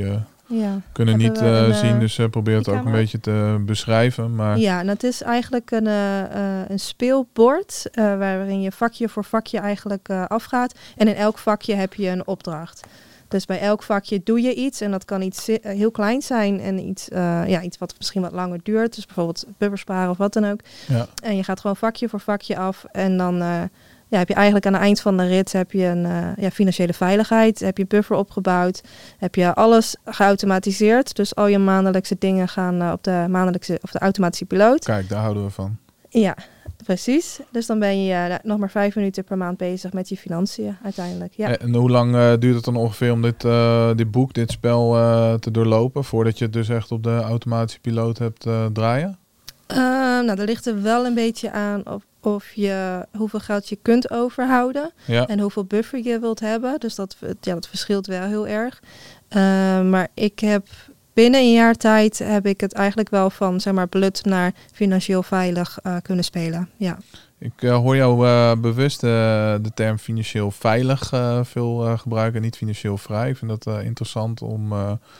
kunnen niet Hebben we zien. Dus probeer het ook een camera? beetje te beschrijven. Maar Ja, en het is eigenlijk een speelbord waarin je vakje voor vakje eigenlijk afgaat. En in elk vakje heb je een opdracht. Dus bij elk vakje doe je iets en dat kan iets heel klein zijn en iets wat misschien wat langer duurt. Dus bijvoorbeeld buffersparen of wat dan ook. ja. En je gaat gewoon vakje voor vakje af en dan heb je eigenlijk aan het eind van de rit heb je een financiële veiligheid, heb je buffer opgebouwd, heb je alles geautomatiseerd. Dus al je maandelijkse dingen gaan op de maandelijkse of de automatische piloot. Kijk, daar houden we van. Ja, precies. Dus dan ben je nog maar 5 minuten per maand bezig met je financiën uiteindelijk. Ja. En hoe lang duurt het dan ongeveer om dit spel te doorlopen, voordat je het dus echt op de automatische piloot hebt draaien? Dat ligt er wel een beetje aan of je hoeveel geld je kunt overhouden en hoeveel buffer je wilt hebben. Dus dat verschilt wel heel erg. Maar ik heb binnen een jaar tijd heb ik het eigenlijk wel van zeg maar blut naar financieel veilig kunnen spelen. Ja. Ik hoor jou bewust de term financieel veilig veel gebruiken, niet financieel vrij. Ik vind dat interessant om...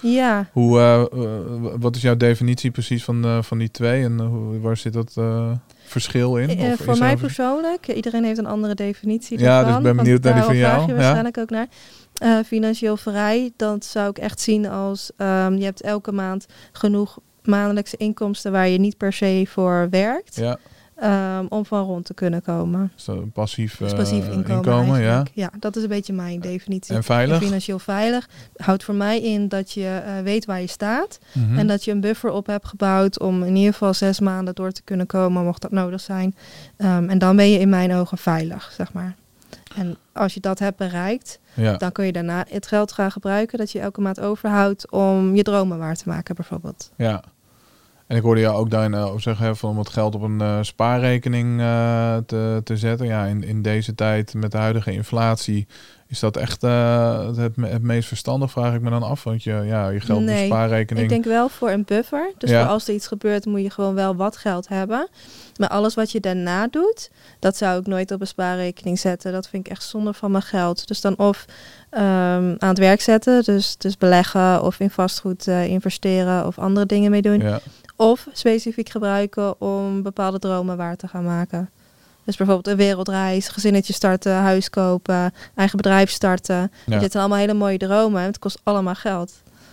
wat is jouw definitie precies van die twee en waar zit dat verschil in? Voor mij persoonlijk, iedereen heeft een andere definitie ervan. Ja, dus ik ben benieuwd naar die van jou. Daar vraag je waarschijnlijk ook naar. Financieel vrij, dat zou ik echt zien als je hebt elke maand genoeg maandelijkse inkomsten waar je niet per se voor werkt. Ja. Om van rond te kunnen komen. Dus passief inkomen ja, dat is een beetje mijn definitie. En veilig? En financieel veilig houdt voor mij in dat je weet waar je staat. Mm-hmm. En dat je een buffer op hebt gebouwd om in ieder geval 6 maanden door te kunnen komen, mocht dat nodig zijn. En dan ben je in mijn ogen veilig, zeg maar. En als je dat hebt bereikt, dan kun je daarna het geld gaan gebruiken dat je elke maand overhoudt om je dromen waar te maken, bijvoorbeeld. Ja. En ik hoorde jou ook daarin ook zeggen van om het geld op een spaarrekening te zetten. Ja, in deze tijd met de huidige inflatie is dat echt het meest verstandig, vraag ik me dan af. Want je geld op een spaarrekening... Ik denk wel voor een buffer. Dus voor als er iets gebeurt moet je gewoon wel wat geld hebben. Maar alles wat je daarna doet, dat zou ik nooit op een spaarrekening zetten. Dat vind ik echt zonde van mijn geld. Dus dan of aan het werk zetten, dus beleggen of in vastgoed investeren of andere dingen mee doen. Ja. Of specifiek gebruiken om bepaalde dromen waar te gaan maken. Dus bijvoorbeeld een wereldreis, gezinnetje starten, huis kopen, eigen bedrijf starten. Ja. Dit zijn allemaal hele mooie dromen en het kost allemaal geld.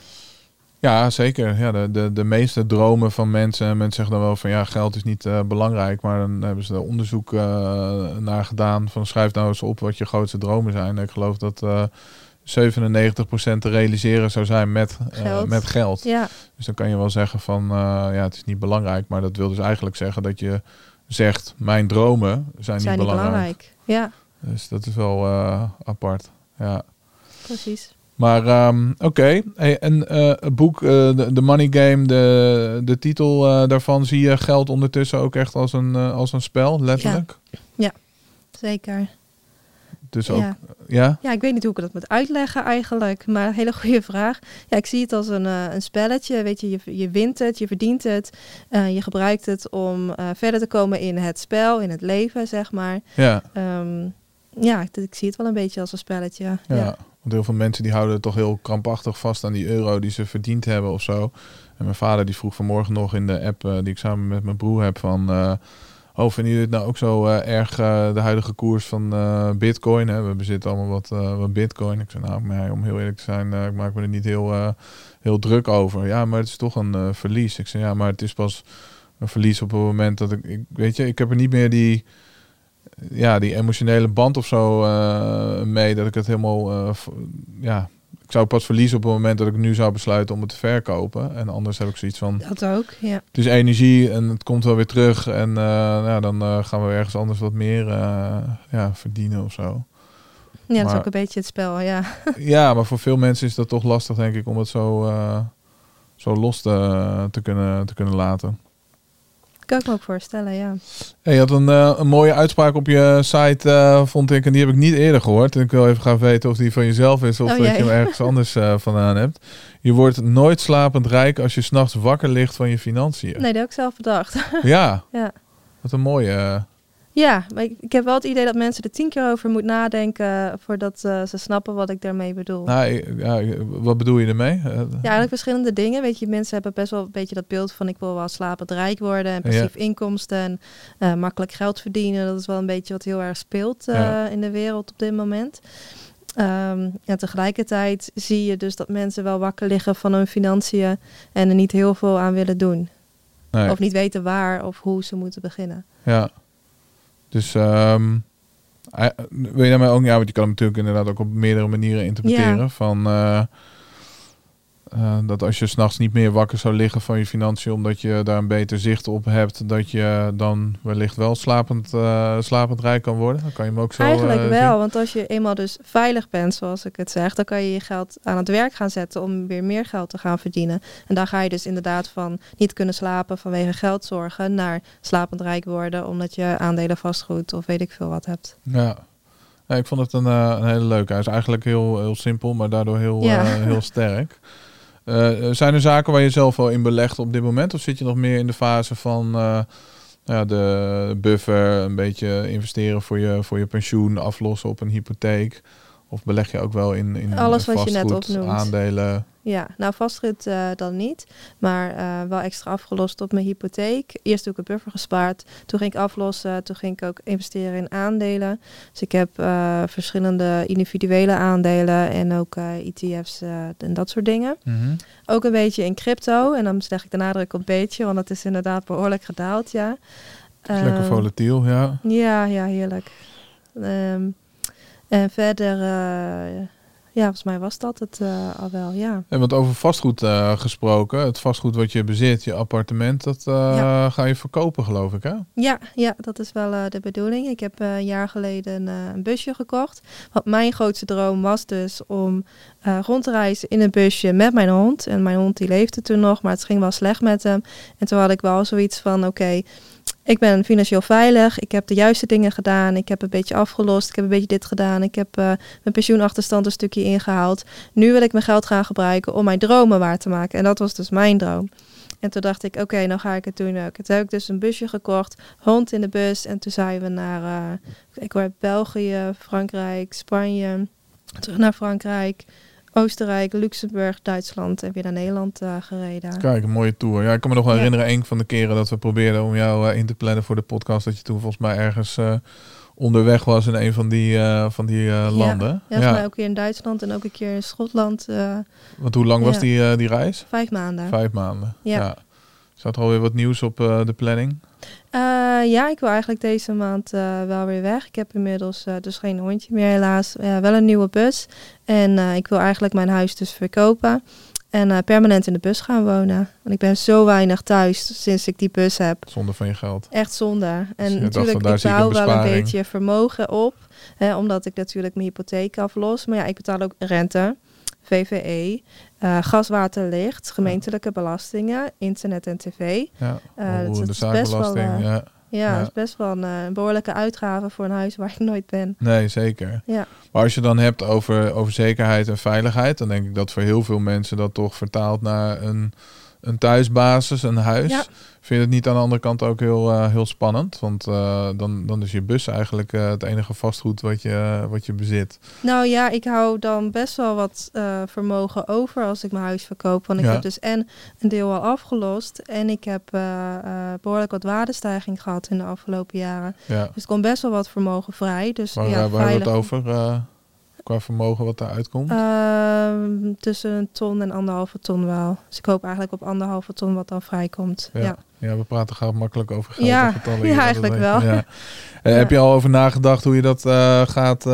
Ja, zeker. Ja, de meeste dromen van mensen zeggen dan wel van geld is niet belangrijk. Maar dan hebben ze er onderzoek naar gedaan van schrijf nou eens op wat je grootste dromen zijn. Ik geloof dat 97% te realiseren zou zijn met geld. Ja. Dus dan kan je wel zeggen van het is niet belangrijk. Maar dat wil dus eigenlijk zeggen dat je zegt mijn dromen zijn niet belangrijk. Ja. Dus dat is wel apart. Ja. Precies. Maar oké. Hey, en het boek, de Money Game, de titel daarvan, zie je geld ondertussen ook echt als een spel, letterlijk? Ja, zeker. Dus ook, ja, ik weet niet hoe ik dat moet uitleggen eigenlijk, maar een hele goede vraag. Ja, ik zie het als een spelletje, weet je wint het, je verdient het, je gebruikt het om verder te komen in het spel, in het leven, zeg maar. Ja. Ik zie het wel een beetje als een spelletje. Ja, want heel veel mensen die houden toch heel krampachtig vast aan die euro die ze verdiend hebben of zo. En mijn vader die vroeg vanmorgen nog in de app die ik samen met mijn broer heb van... vinden jullie het nou ook zo erg de huidige koers van Bitcoin? Hè? We bezitten allemaal wat Bitcoin. Ik zei om heel eerlijk te zijn, ik maak me er niet heel druk over. Ja, maar het is toch een verlies. Ik zei maar het is pas een verlies op het moment dat ik heb er niet meer die emotionele band of zo mee dat ik het helemaal ik zou pas verliezen op het moment dat ik nu zou besluiten om het te verkopen. En anders heb ik zoiets van... Dat ook, ja. Het is energie en het komt wel weer terug. En dan gaan we ergens anders wat meer verdienen of zo. Ja, dat is ook een beetje het spel, ja. Ja, maar voor veel mensen is dat toch lastig, denk ik, om het zo los te kunnen laten. Kan ik me ook voorstellen, ja. Hey, je had een mooie uitspraak op je site, vond ik. En die heb ik niet eerder gehoord. En ik wil even gaan weten of die van jezelf is of dat je hem ergens anders vandaan hebt. Je wordt nooit slapend rijk als je 's nachts wakker ligt van je financiën. Nee, dat heb ik zelf bedacht. Ja. Wat een mooie... Ja, maar ik heb wel het idee dat mensen er 10 keer over moeten nadenken voordat ze snappen wat ik daarmee bedoel. Wat bedoel je ermee? Ja, eigenlijk verschillende dingen. Weet je, mensen hebben best wel een beetje dat beeld van ik wil wel slapend rijk worden en passief inkomsten en makkelijk geld verdienen. Dat is wel een beetje wat heel erg speelt in de wereld op dit moment. Tegelijkertijd zie je dus dat mensen wel wakker liggen van hun financiën en er niet heel veel aan willen doen. Nee. Of niet weten waar of hoe ze moeten beginnen. Ja. Dus wil je daarmee ook... Ja, want je kan hem natuurlijk inderdaad ook op meerdere manieren interpreteren. Ja. Van dat als je 's nachts niet meer wakker zou liggen van je financiën, omdat je daar een beter zicht op hebt, dat je dan wellicht wel slapend rijk kan worden. Dan kan je hem ook zo eigenlijk wel, zien. Want als je eenmaal dus veilig bent, zoals ik het zeg, dan kan je je geld aan het werk gaan zetten om weer meer geld te gaan verdienen. En dan ga je dus inderdaad van niet kunnen slapen vanwege geldzorgen naar slapend rijk worden, omdat je aandelen, vastgoed of weet ik veel wat hebt. Ja. Ja, ik vond het een hele leuke. Hij is eigenlijk heel simpel, maar daardoor heel sterk. Zijn er zaken waar je zelf wel in belegt op dit moment? Of zit je nog meer in de fase van de buffer, een beetje investeren voor je pensioen, aflossen op een hypotheek? Of beleg je ook wel in alles wat vastgoed, je net opnoemt, aandelen? Ja, nou vastgoed dan niet, maar wel extra afgelost op mijn hypotheek. Eerst heb ik een buffer gespaard, toen ging ik aflossen, toen ging ik ook investeren in aandelen. Dus ik heb verschillende individuele aandelen en ook ETF's en dat soort dingen. Mm-hmm. Ook een beetje in crypto en dan leg ik de nadruk op een beetje, want het is inderdaad behoorlijk gedaald, ja. Lekker volatiel, ja. Ja, heerlijk. En verder, volgens mij was dat het al wel, ja. En want over vastgoed gesproken, het vastgoed wat je bezit, je appartement, dat ga je verkopen, geloof ik, hè? Ja, dat is wel de bedoeling. Ik heb een jaar geleden een busje gekocht. Want mijn grootste droom was dus om rond te reizen in een busje met mijn hond. En mijn hond die leefde toen nog, maar het ging wel slecht met hem. En toen had ik wel zoiets van, oké, ik ben financieel veilig, ik heb de juiste dingen gedaan, ik heb een beetje afgelost, ik heb een beetje dit gedaan, ik heb mijn pensioenachterstand een stukje ingehaald. Nu wil ik mijn geld gaan gebruiken om mijn dromen waar te maken. En dat was dus mijn droom. En toen dacht ik, oké, nou ga ik het doen ook. Toen heb ik dus een busje gekocht, hond in de bus. En toen zijn we naar België, Frankrijk, Spanje, terug naar Frankrijk, Oostenrijk, Luxemburg, Duitsland en weer naar Nederland gereden. Kijk, een mooie tour. Ja, ik kan me nog wel herinneren, een van de keren dat we probeerden om jou in te plannen voor de podcast, dat je toen volgens mij ergens onderweg was in een van die landen. Ja, volgens mij ook weer in Duitsland en ook een keer in Schotland. Want hoe lang was die reis? 5 maanden. 5 maanden, ja. Staat er alweer wat nieuws op de planning? Ik wil eigenlijk deze maand wel weer weg. Ik heb inmiddels dus geen hondje meer helaas. Wel een nieuwe bus. En ik wil eigenlijk mijn huis dus verkopen. En permanent in de bus gaan wonen. Want ik ben zo weinig thuis sinds ik die bus heb. Zonde van je geld. Echt zonde. En dus natuurlijk, ik bouw wel een beetje vermogen op. Omdat ik natuurlijk mijn hypotheek aflos. Maar ja, ik betaal ook rente, VVE, gas, water, licht, gemeentelijke belastingen, internet en tv. Ja, de zaakbelasting. Dat is best wel een behoorlijke uitgave voor een huis waar ik nooit ben. Nee, zeker. Ja. Maar als je dan hebt over zekerheid en veiligheid, dan denk ik dat voor heel veel mensen dat toch vertaalt naar een thuisbasis, een huis. Ja. Vind je het niet aan de andere kant ook heel spannend? Want dan is je bus eigenlijk het enige vastgoed wat je bezit. Nou ja, ik hou dan best wel wat vermogen over als ik mijn huis verkoop. Want ik heb dus een deel al afgelost. En ik heb behoorlijk wat waardestijging gehad in de afgelopen jaren. Ja. Dus er komt best wel wat vermogen vrij. Dus, waar hebben we het over? Qua vermogen wat daaruit komt? Tussen 1 ton en 1,5 ton wel. Dus ik hoop eigenlijk op 1,5 ton wat dan vrijkomt. Ja, we praten graag makkelijk over geld. Ja, eigenlijk wel. Ja. Heb je al over nagedacht hoe je dat gaat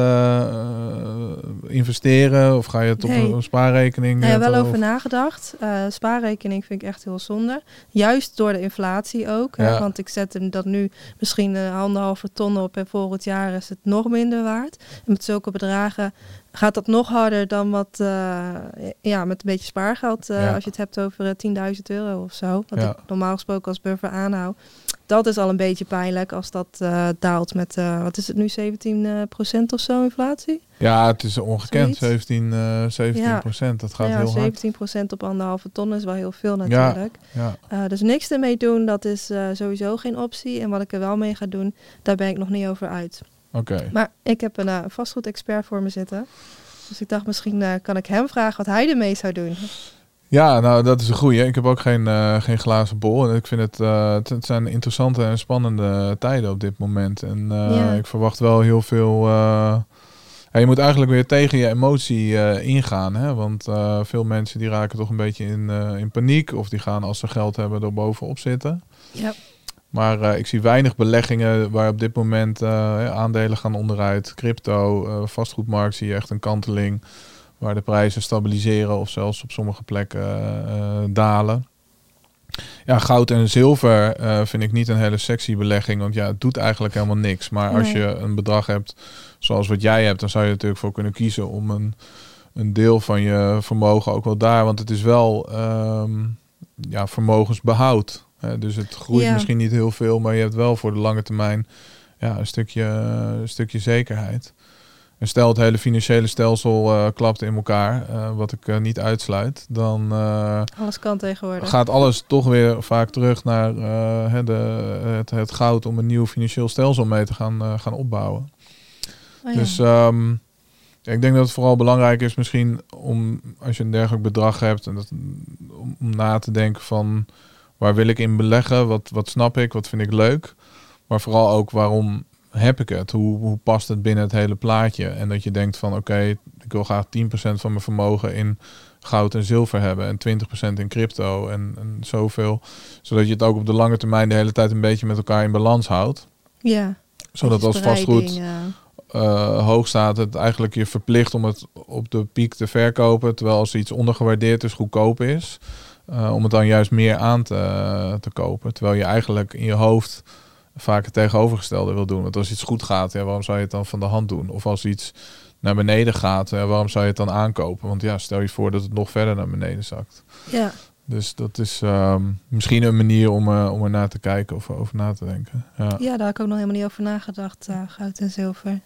investeren? Of ga je het op een spaarrekening? Wel over nagedacht. Spaarrekening vind ik echt heel zonde. Juist door de inflatie ook. Ja. Want ik zet hem dat nu misschien 1,5 ton op. En volgend jaar is het nog minder waard. En met zulke bedragen gaat dat nog harder dan wat met een beetje spaargeld. Als je het hebt over €10.000 of zo. Wat ik normaal gesproken als buffer aanhoud. dat is al een beetje pijnlijk als dat daalt met, wat is het nu, 17% of zo inflatie? Ja, het is ongekend, Zoiets. 17%. Dat gaat heel hard. 17% op 1,5 ton is wel heel veel natuurlijk. Ja. Dus niks ermee doen, dat is sowieso geen optie. En wat ik er wel mee ga doen, daar ben ik nog niet over uit. Oké. Maar ik heb een vastgoedexpert voor me zitten. Dus ik dacht, misschien kan ik hem vragen wat hij ermee zou doen. Ja, nou dat is een goeie. Ik heb ook geen glazen bol. En ik vind het zijn interessante en spannende tijden op dit moment. En ik verwacht wel heel veel... je moet eigenlijk weer tegen je emotie ingaan. Hè? Want veel mensen die raken toch een beetje in paniek. Of die gaan als ze geld hebben er bovenop zitten. Ja. Maar ik zie weinig beleggingen waar op dit moment aandelen gaan onderuit. Crypto, vastgoedmarkt zie je echt een kanteling. Waar de prijzen stabiliseren of zelfs op sommige plekken dalen. Ja, goud en zilver vind ik niet een hele sexy belegging. Want ja, het doet eigenlijk helemaal niks. Maar als je een bedrag hebt zoals wat jij hebt, dan zou je er natuurlijk voor kunnen kiezen om een deel van je vermogen ook wel daar. Want het is wel vermogensbehoud. Dus het groeit misschien niet heel veel, maar je hebt wel voor de lange termijn een stukje zekerheid. En stel het hele financiële stelsel klapt in elkaar, wat ik niet uitsluit, dan alles kan tegenwoordig. Gaat alles toch weer vaak terug naar het goud om een nieuw financieel stelsel mee te gaan opbouwen. Oh, ja. Dus ik denk dat het vooral belangrijk is misschien om, als je een dergelijk bedrag hebt, en om na te denken van waar wil ik in beleggen, wat snap ik, wat vind ik leuk, maar vooral ook waarom heb ik het? Hoe past het binnen het hele plaatje? En dat je denkt van oké, ik wil graag 10% van mijn vermogen in goud en zilver hebben en 20% in crypto en zoveel. Zodat je het ook op de lange termijn de hele tijd een beetje met elkaar in balans houdt. Ja. Zodat als vastgoed hoog staat, het eigenlijk je verplicht om het op de piek te verkopen. Terwijl als iets ondergewaardeerd is, goedkoop is. Om het dan juist meer aan te kopen. Terwijl je eigenlijk in je hoofd vaak het tegenovergestelde wil doen. Want als iets goed gaat, waarom zou je het dan van de hand doen? Of als iets naar beneden gaat, waarom zou je het dan aankopen? Want stel je voor dat het nog verder naar beneden zakt. Ja. Dus dat is misschien een manier om er naar te kijken of over na te denken. Ja, daar heb ik ook nog helemaal niet over nagedacht, goud en zilver.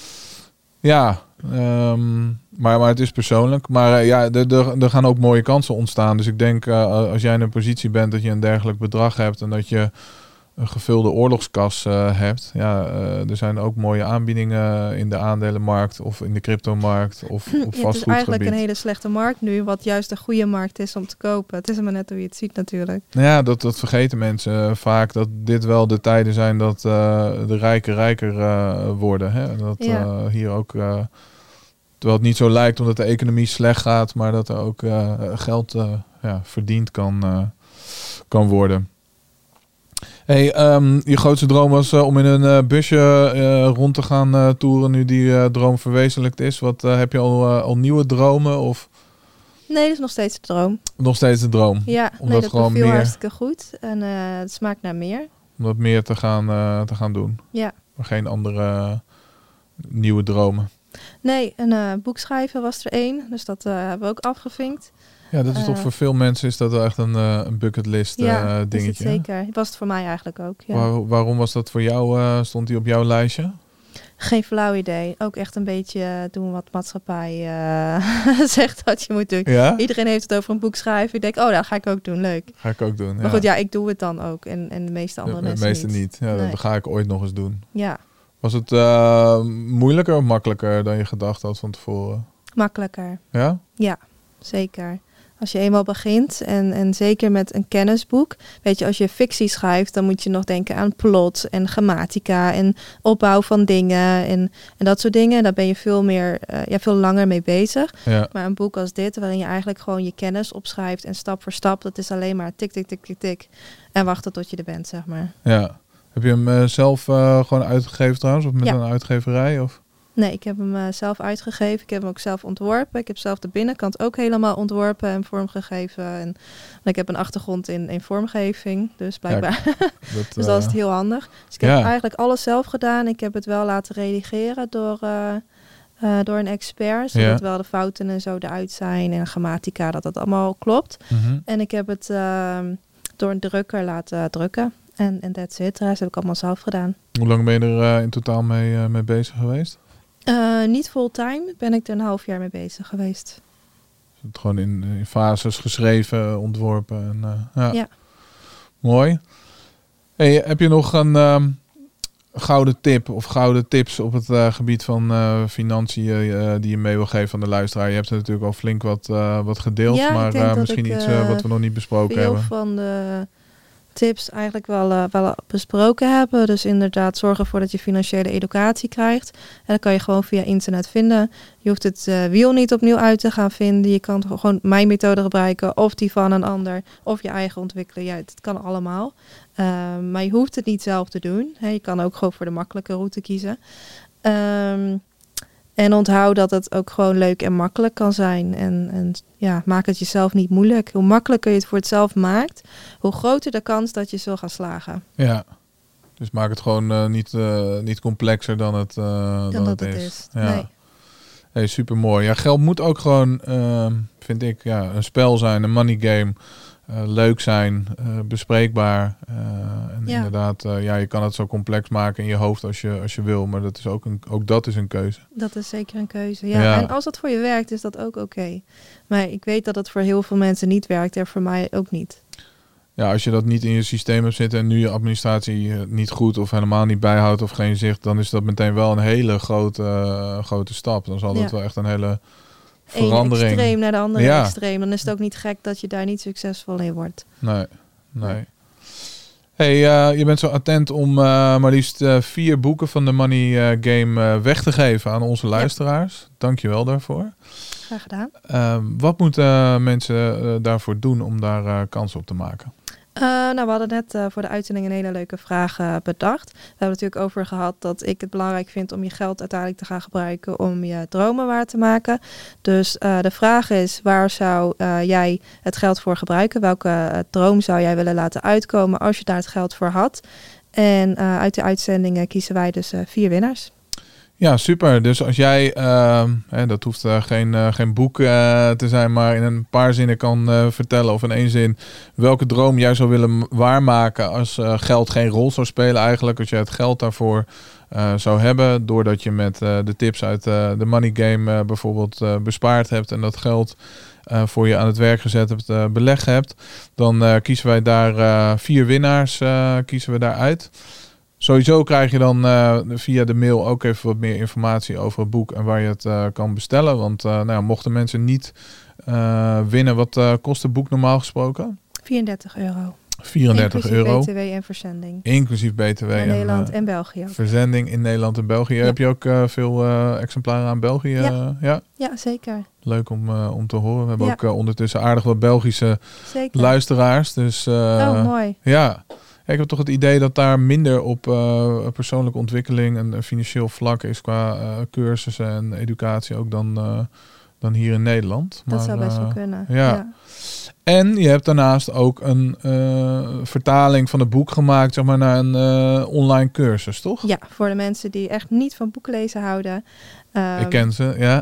Ja, maar het is persoonlijk. Maar er gaan ook mooie kansen ontstaan. Dus ik denk als jij in een positie bent dat je een dergelijk bedrag hebt en dat je een gevulde oorlogskas hebt. Er zijn ook mooie aanbiedingen in de aandelenmarkt of in de cryptomarkt of op vastgoedgebied. Het is eigenlijk een hele slechte markt nu, wat juist een goede markt is om te kopen. Het is maar net hoe je het ziet natuurlijk. Ja, dat vergeten mensen vaak, dat dit wel de tijden zijn dat de rijken rijker worden. Hè? Dat hier ook, terwijl het niet zo lijkt omdat de economie slecht gaat, maar dat er ook geld verdiend kan worden. Hey, je grootste droom was om in een busje rond te gaan toeren nu die droom verwezenlijkt is. Wat heb je al nieuwe dromen? Of? Nee, dat is nog steeds de droom. Nog steeds de droom? Ja, omdat dat gewoon beviel hartstikke goed. En het smaakt naar meer. Om dat meer te gaan doen? Ja. Maar geen andere nieuwe dromen? Nee, een boek schrijven was er 1. Dus dat hebben we ook afgevinkt. Ja, dat is toch voor veel mensen is dat wel echt een bucketlist dingetje. Ja, is het zeker. Was het voor mij eigenlijk ook. Ja. Waarom was dat voor jou? Stond die op jouw lijstje? Geen flauw idee. Ook echt een beetje doen wat maatschappij zegt dat je moet doen. Ja? Iedereen heeft het over een boek schrijven. Ik denk, dat ga ik ook doen. Leuk. Ga ik ook doen. Maar goed, ik doe het dan ook. En de meeste andere mensen niet. De meeste niet. Ja, nee. Dat ga ik ooit nog eens doen. Ja. Was het moeilijker of makkelijker dan je gedacht had van tevoren? Makkelijker. Ja? Ja, zeker. Als je eenmaal begint en zeker met een kennisboek. Weet je, als je fictie schrijft, dan moet je nog denken aan plot en grammatica en opbouw van dingen en dat soort dingen. Daar ben je veel langer mee bezig. Ja. Maar een boek als dit, waarin je eigenlijk gewoon je kennis opschrijft en stap voor stap, dat is alleen maar tik, tik, tik, tik, tik. En wachten tot je er bent, zeg maar. Ja. Heb je hem zelf gewoon uitgegeven trouwens? Of met een uitgeverij? Of? Nee, ik heb hem zelf uitgegeven. Ik heb hem ook zelf ontworpen. Ik heb zelf de binnenkant ook helemaal ontworpen en vormgegeven. En ik heb een achtergrond in vormgeving, dus blijkbaar. Ja, dus dat is het heel handig. Dus ik heb eigenlijk alles zelf gedaan. Ik heb het wel laten redigeren door een expert, zodat wel de fouten en zo eruit zijn en grammatica, dat allemaal klopt. Mm-hmm. En ik heb het door een drukker laten drukken. En that's it. De rest heb ik allemaal zelf gedaan. Hoe lang ben je er in totaal mee bezig geweest? Niet fulltime, ben ik er een half jaar mee bezig geweest. Is het gewoon in fases geschreven, ontworpen? En, Ja. Mooi. Hey, heb je nog een gouden tip of gouden tips op het gebied van financiën die je mee wil geven aan de luisteraar? Je hebt er natuurlijk al flink wat gedeeld, Ja, maar ik denk dat misschien ik, iets wat we nog niet besproken Veel hebben. van de tips eigenlijk wel besproken hebben. Dus inderdaad zorg ervoor dat je financiële educatie krijgt. En dat kan je gewoon via internet vinden. Je hoeft het wiel niet opnieuw uit te gaan vinden. Je kan gewoon mijn methode gebruiken of die van een ander of je eigen ontwikkelen. Ja, het kan allemaal. Maar je hoeft het niet zelf te doen. Je kan ook gewoon voor de makkelijke route kiezen. En onthoud dat het ook gewoon leuk en makkelijk kan zijn. En ja, maak het jezelf niet moeilijk. Hoe makkelijker je het voor het zelf maakt, hoe groter de kans dat je zult gaan slagen. Ja, dus maak het gewoon niet complexer dan het is. Ja. Nee. Hey, super mooi. Ja, geld moet ook gewoon, vind ik, een spel zijn, een money game. Leuk zijn, bespreekbaar. En inderdaad, je kan het zo complex maken in je hoofd als je wil. Maar dat is ook dat is een keuze. Dat is zeker een keuze. Ja. En als dat voor je werkt, is dat ook oké. Maar ik weet dat het voor heel veel mensen niet werkt en voor mij ook niet. Ja, als je dat niet in je systeem hebt zitten en nu je administratie niet goed of helemaal niet bijhoudt of geen zicht, dan is dat meteen wel een hele grote stap. Dan zal dat wel echt een hele verandering. Eén extreem naar de andere extreem. Dan is het ook niet gek dat je daar niet succesvol in wordt. Nee. Hey, je bent zo attent om maar liefst 4 boeken van de Money Game weg te geven aan onze luisteraars. Ja. Dank je wel daarvoor. Graag gedaan. Wat moeten mensen daarvoor doen om daar kans op te maken? We hadden net voor de uitzending een hele leuke vraag bedacht. We hebben het natuurlijk over gehad dat ik het belangrijk vind om je geld uiteindelijk te gaan gebruiken om je dromen waar te maken. Dus de vraag is, waar zou jij het geld voor gebruiken? Welke droom zou jij willen laten uitkomen als je daar het geld voor had? En uit de uitzendingen kiezen wij dus 4 winnaars. Ja, super. Dus als jij, dat hoeft geen boek te zijn, maar in een paar zinnen kan vertellen of in 1 zin welke droom jij zou willen waarmaken als geld geen rol zou spelen eigenlijk. Als jij het geld daarvoor zou hebben, doordat je met de tips uit de Money Game bijvoorbeeld bespaard hebt en dat geld voor je aan het werk gezet hebt, belegd hebt, dan kiezen wij daar 4 winnaars kiezen we daar uit. Sowieso krijg je dan via de mail ook even wat meer informatie over het boek en waar je het kan bestellen. Want mochten mensen niet winnen, wat kost het boek normaal gesproken? €34. 34 euro. Inclusief BTW en verzending. Inclusief BTW in Nederland en België. Verzending in Nederland en België. Ja. Heb je ook veel exemplaren aan België? Ja, zeker. Leuk om te horen. We hebben ook ondertussen aardig wat Belgische luisteraars. Dus, mooi. Ja. Ik heb toch het idee dat daar minder op persoonlijke ontwikkeling en financieel vlak is qua cursussen en educatie ook dan hier in Nederland. Dat zou best wel kunnen. Ja. En je hebt daarnaast ook een vertaling van het boek gemaakt, zeg maar, naar een online cursus, toch? Ja, voor de mensen die echt niet van boeken lezen houden. Ik ken ze, ja.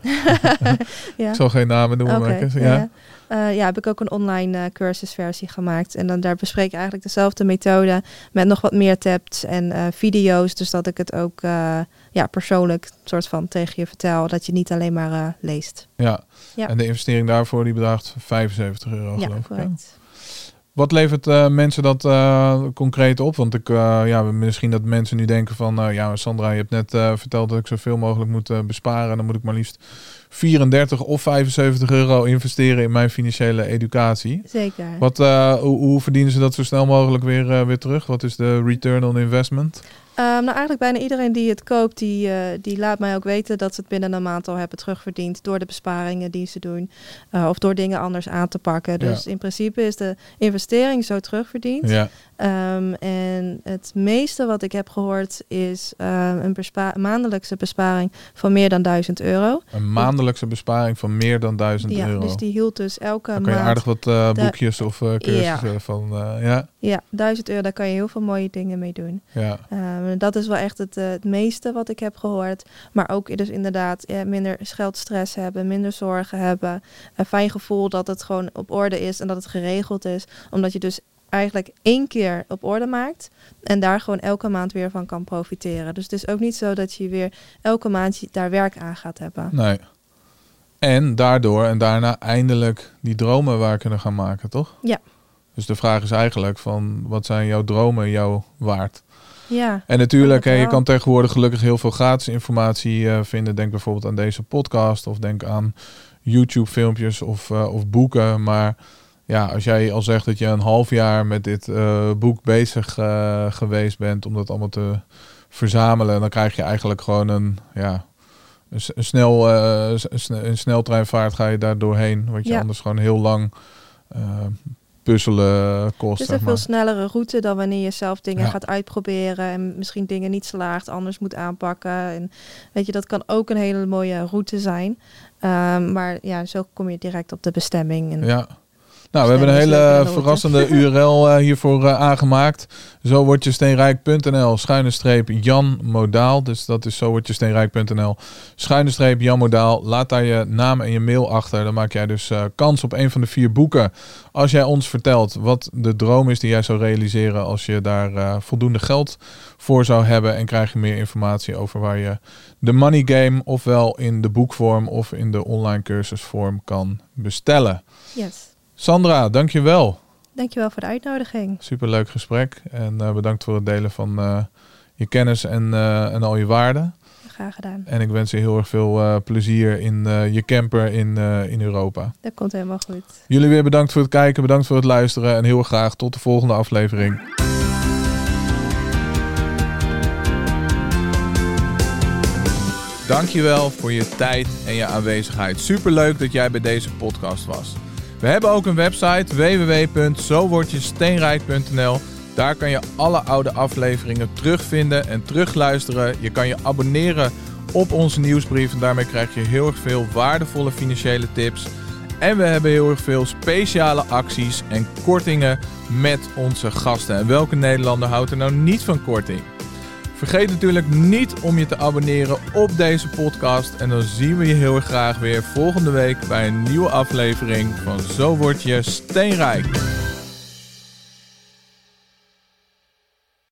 Ja. Ik zal geen namen noemen. Okay, heb ik ook een online cursusversie gemaakt. En daar bespreek ik eigenlijk dezelfde methode met nog wat meer tips en video's. Dus dat ik het ook persoonlijk soort van tegen je vertel. Dat je niet alleen maar leest. Ja, en de investering daarvoor die bedraagt €75 geloof ik. Correct. Wat levert mensen dat concreet op? Want misschien dat mensen nu denken van, Sandra, je hebt net verteld dat ik zoveel mogelijk moet besparen. Dan moet ik maar liefst 34 of €75 investeren in mijn financiële educatie. Zeker. Hoe verdienen ze dat zo snel mogelijk weer terug? Wat is de return on investment? Eigenlijk bijna iedereen die het koopt, die laat mij ook weten dat ze het binnen een maand al hebben terugverdiend door de besparingen die ze doen. Of door dingen anders aan te pakken. Dus in principe is de investering zo terugverdiend. Ja. En het meeste wat ik heb gehoord is een maandelijkse besparing van meer dan €1000. Een maandelijkse besparing van meer dan €1000. Ja, dus die hield dus elke maand. Dan kan je aardig wat boekjes of cursussen van. Ja, €1000, daar kan je heel veel mooie dingen mee doen. Ja. Dat is wel echt het meeste wat ik heb gehoord. Maar ook dus inderdaad minder geldstress hebben, minder zorgen hebben. Een fijn gevoel dat het gewoon op orde is en dat het geregeld is. Omdat je dus eigenlijk 1 keer op orde maakt en daar gewoon elke maand weer van kan profiteren. Dus het is ook niet zo dat je weer elke maand daar werk aan gaat hebben. Nee. En daardoor en daarna eindelijk die dromen waar kunnen gaan maken, toch? Ja. Dus de vraag is eigenlijk van, wat zijn jouw dromen jou waard? Ja. En natuurlijk, je kan tegenwoordig gelukkig heel veel gratis informatie vinden. Denk bijvoorbeeld aan deze podcast of denk aan YouTube filmpjes of boeken. Maar ja, als jij al zegt dat je een half jaar met dit boek bezig geweest bent om dat allemaal te verzamelen, dan krijg je eigenlijk gewoon een sneltreinvaart ga je daar doorheen. Wat je anders gewoon heel lang puzzelen kost. Het is een veel snellere route dan wanneer je zelf dingen gaat uitproberen en misschien dingen niet slaagt, anders moet aanpakken. En weet je, dat kan ook een hele mooie route zijn. Maar ja, zo kom je direct op de bestemming. En ja. Nou, we hebben een hele verrassende URL hiervoor aangemaakt. Zo word je steenrijk.nl/Jan Modaal. Dus dat is zo word je steenrijk.nl/Jan Modaal. Laat daar je naam en je mail achter. Dan maak jij dus kans op een van de 4 boeken. Als jij ons vertelt wat de droom is die jij zou realiseren als je daar voldoende geld voor zou hebben. En krijg je meer informatie over waar je de money game ofwel in de boekvorm of in de online cursusvorm kan bestellen. Yes. Sandra, dankjewel. Dankjewel voor de uitnodiging. Superleuk gesprek en bedankt voor het delen van je kennis en al je waarden. Graag gedaan. En ik wens je heel erg veel plezier in je camper in Europa. Dat komt helemaal goed. Jullie weer bedankt voor het kijken, bedankt voor het luisteren en heel graag tot de volgende aflevering. Dankjewel voor je tijd en je aanwezigheid. Superleuk dat jij bij deze podcast was. We hebben ook een website www.zowordjesteenrijk.nl. Daar kan je alle oude afleveringen terugvinden en terugluisteren. Je kan je abonneren op onze nieuwsbrief en daarmee krijg je heel erg veel waardevolle financiële tips. En we hebben heel erg veel speciale acties en kortingen met onze gasten. En welke Nederlander houdt er nou niet van korting? Vergeet natuurlijk niet om je te abonneren op deze podcast. En dan zien we je heel erg graag weer volgende week bij een nieuwe aflevering van Zo Word Je Steenrijk.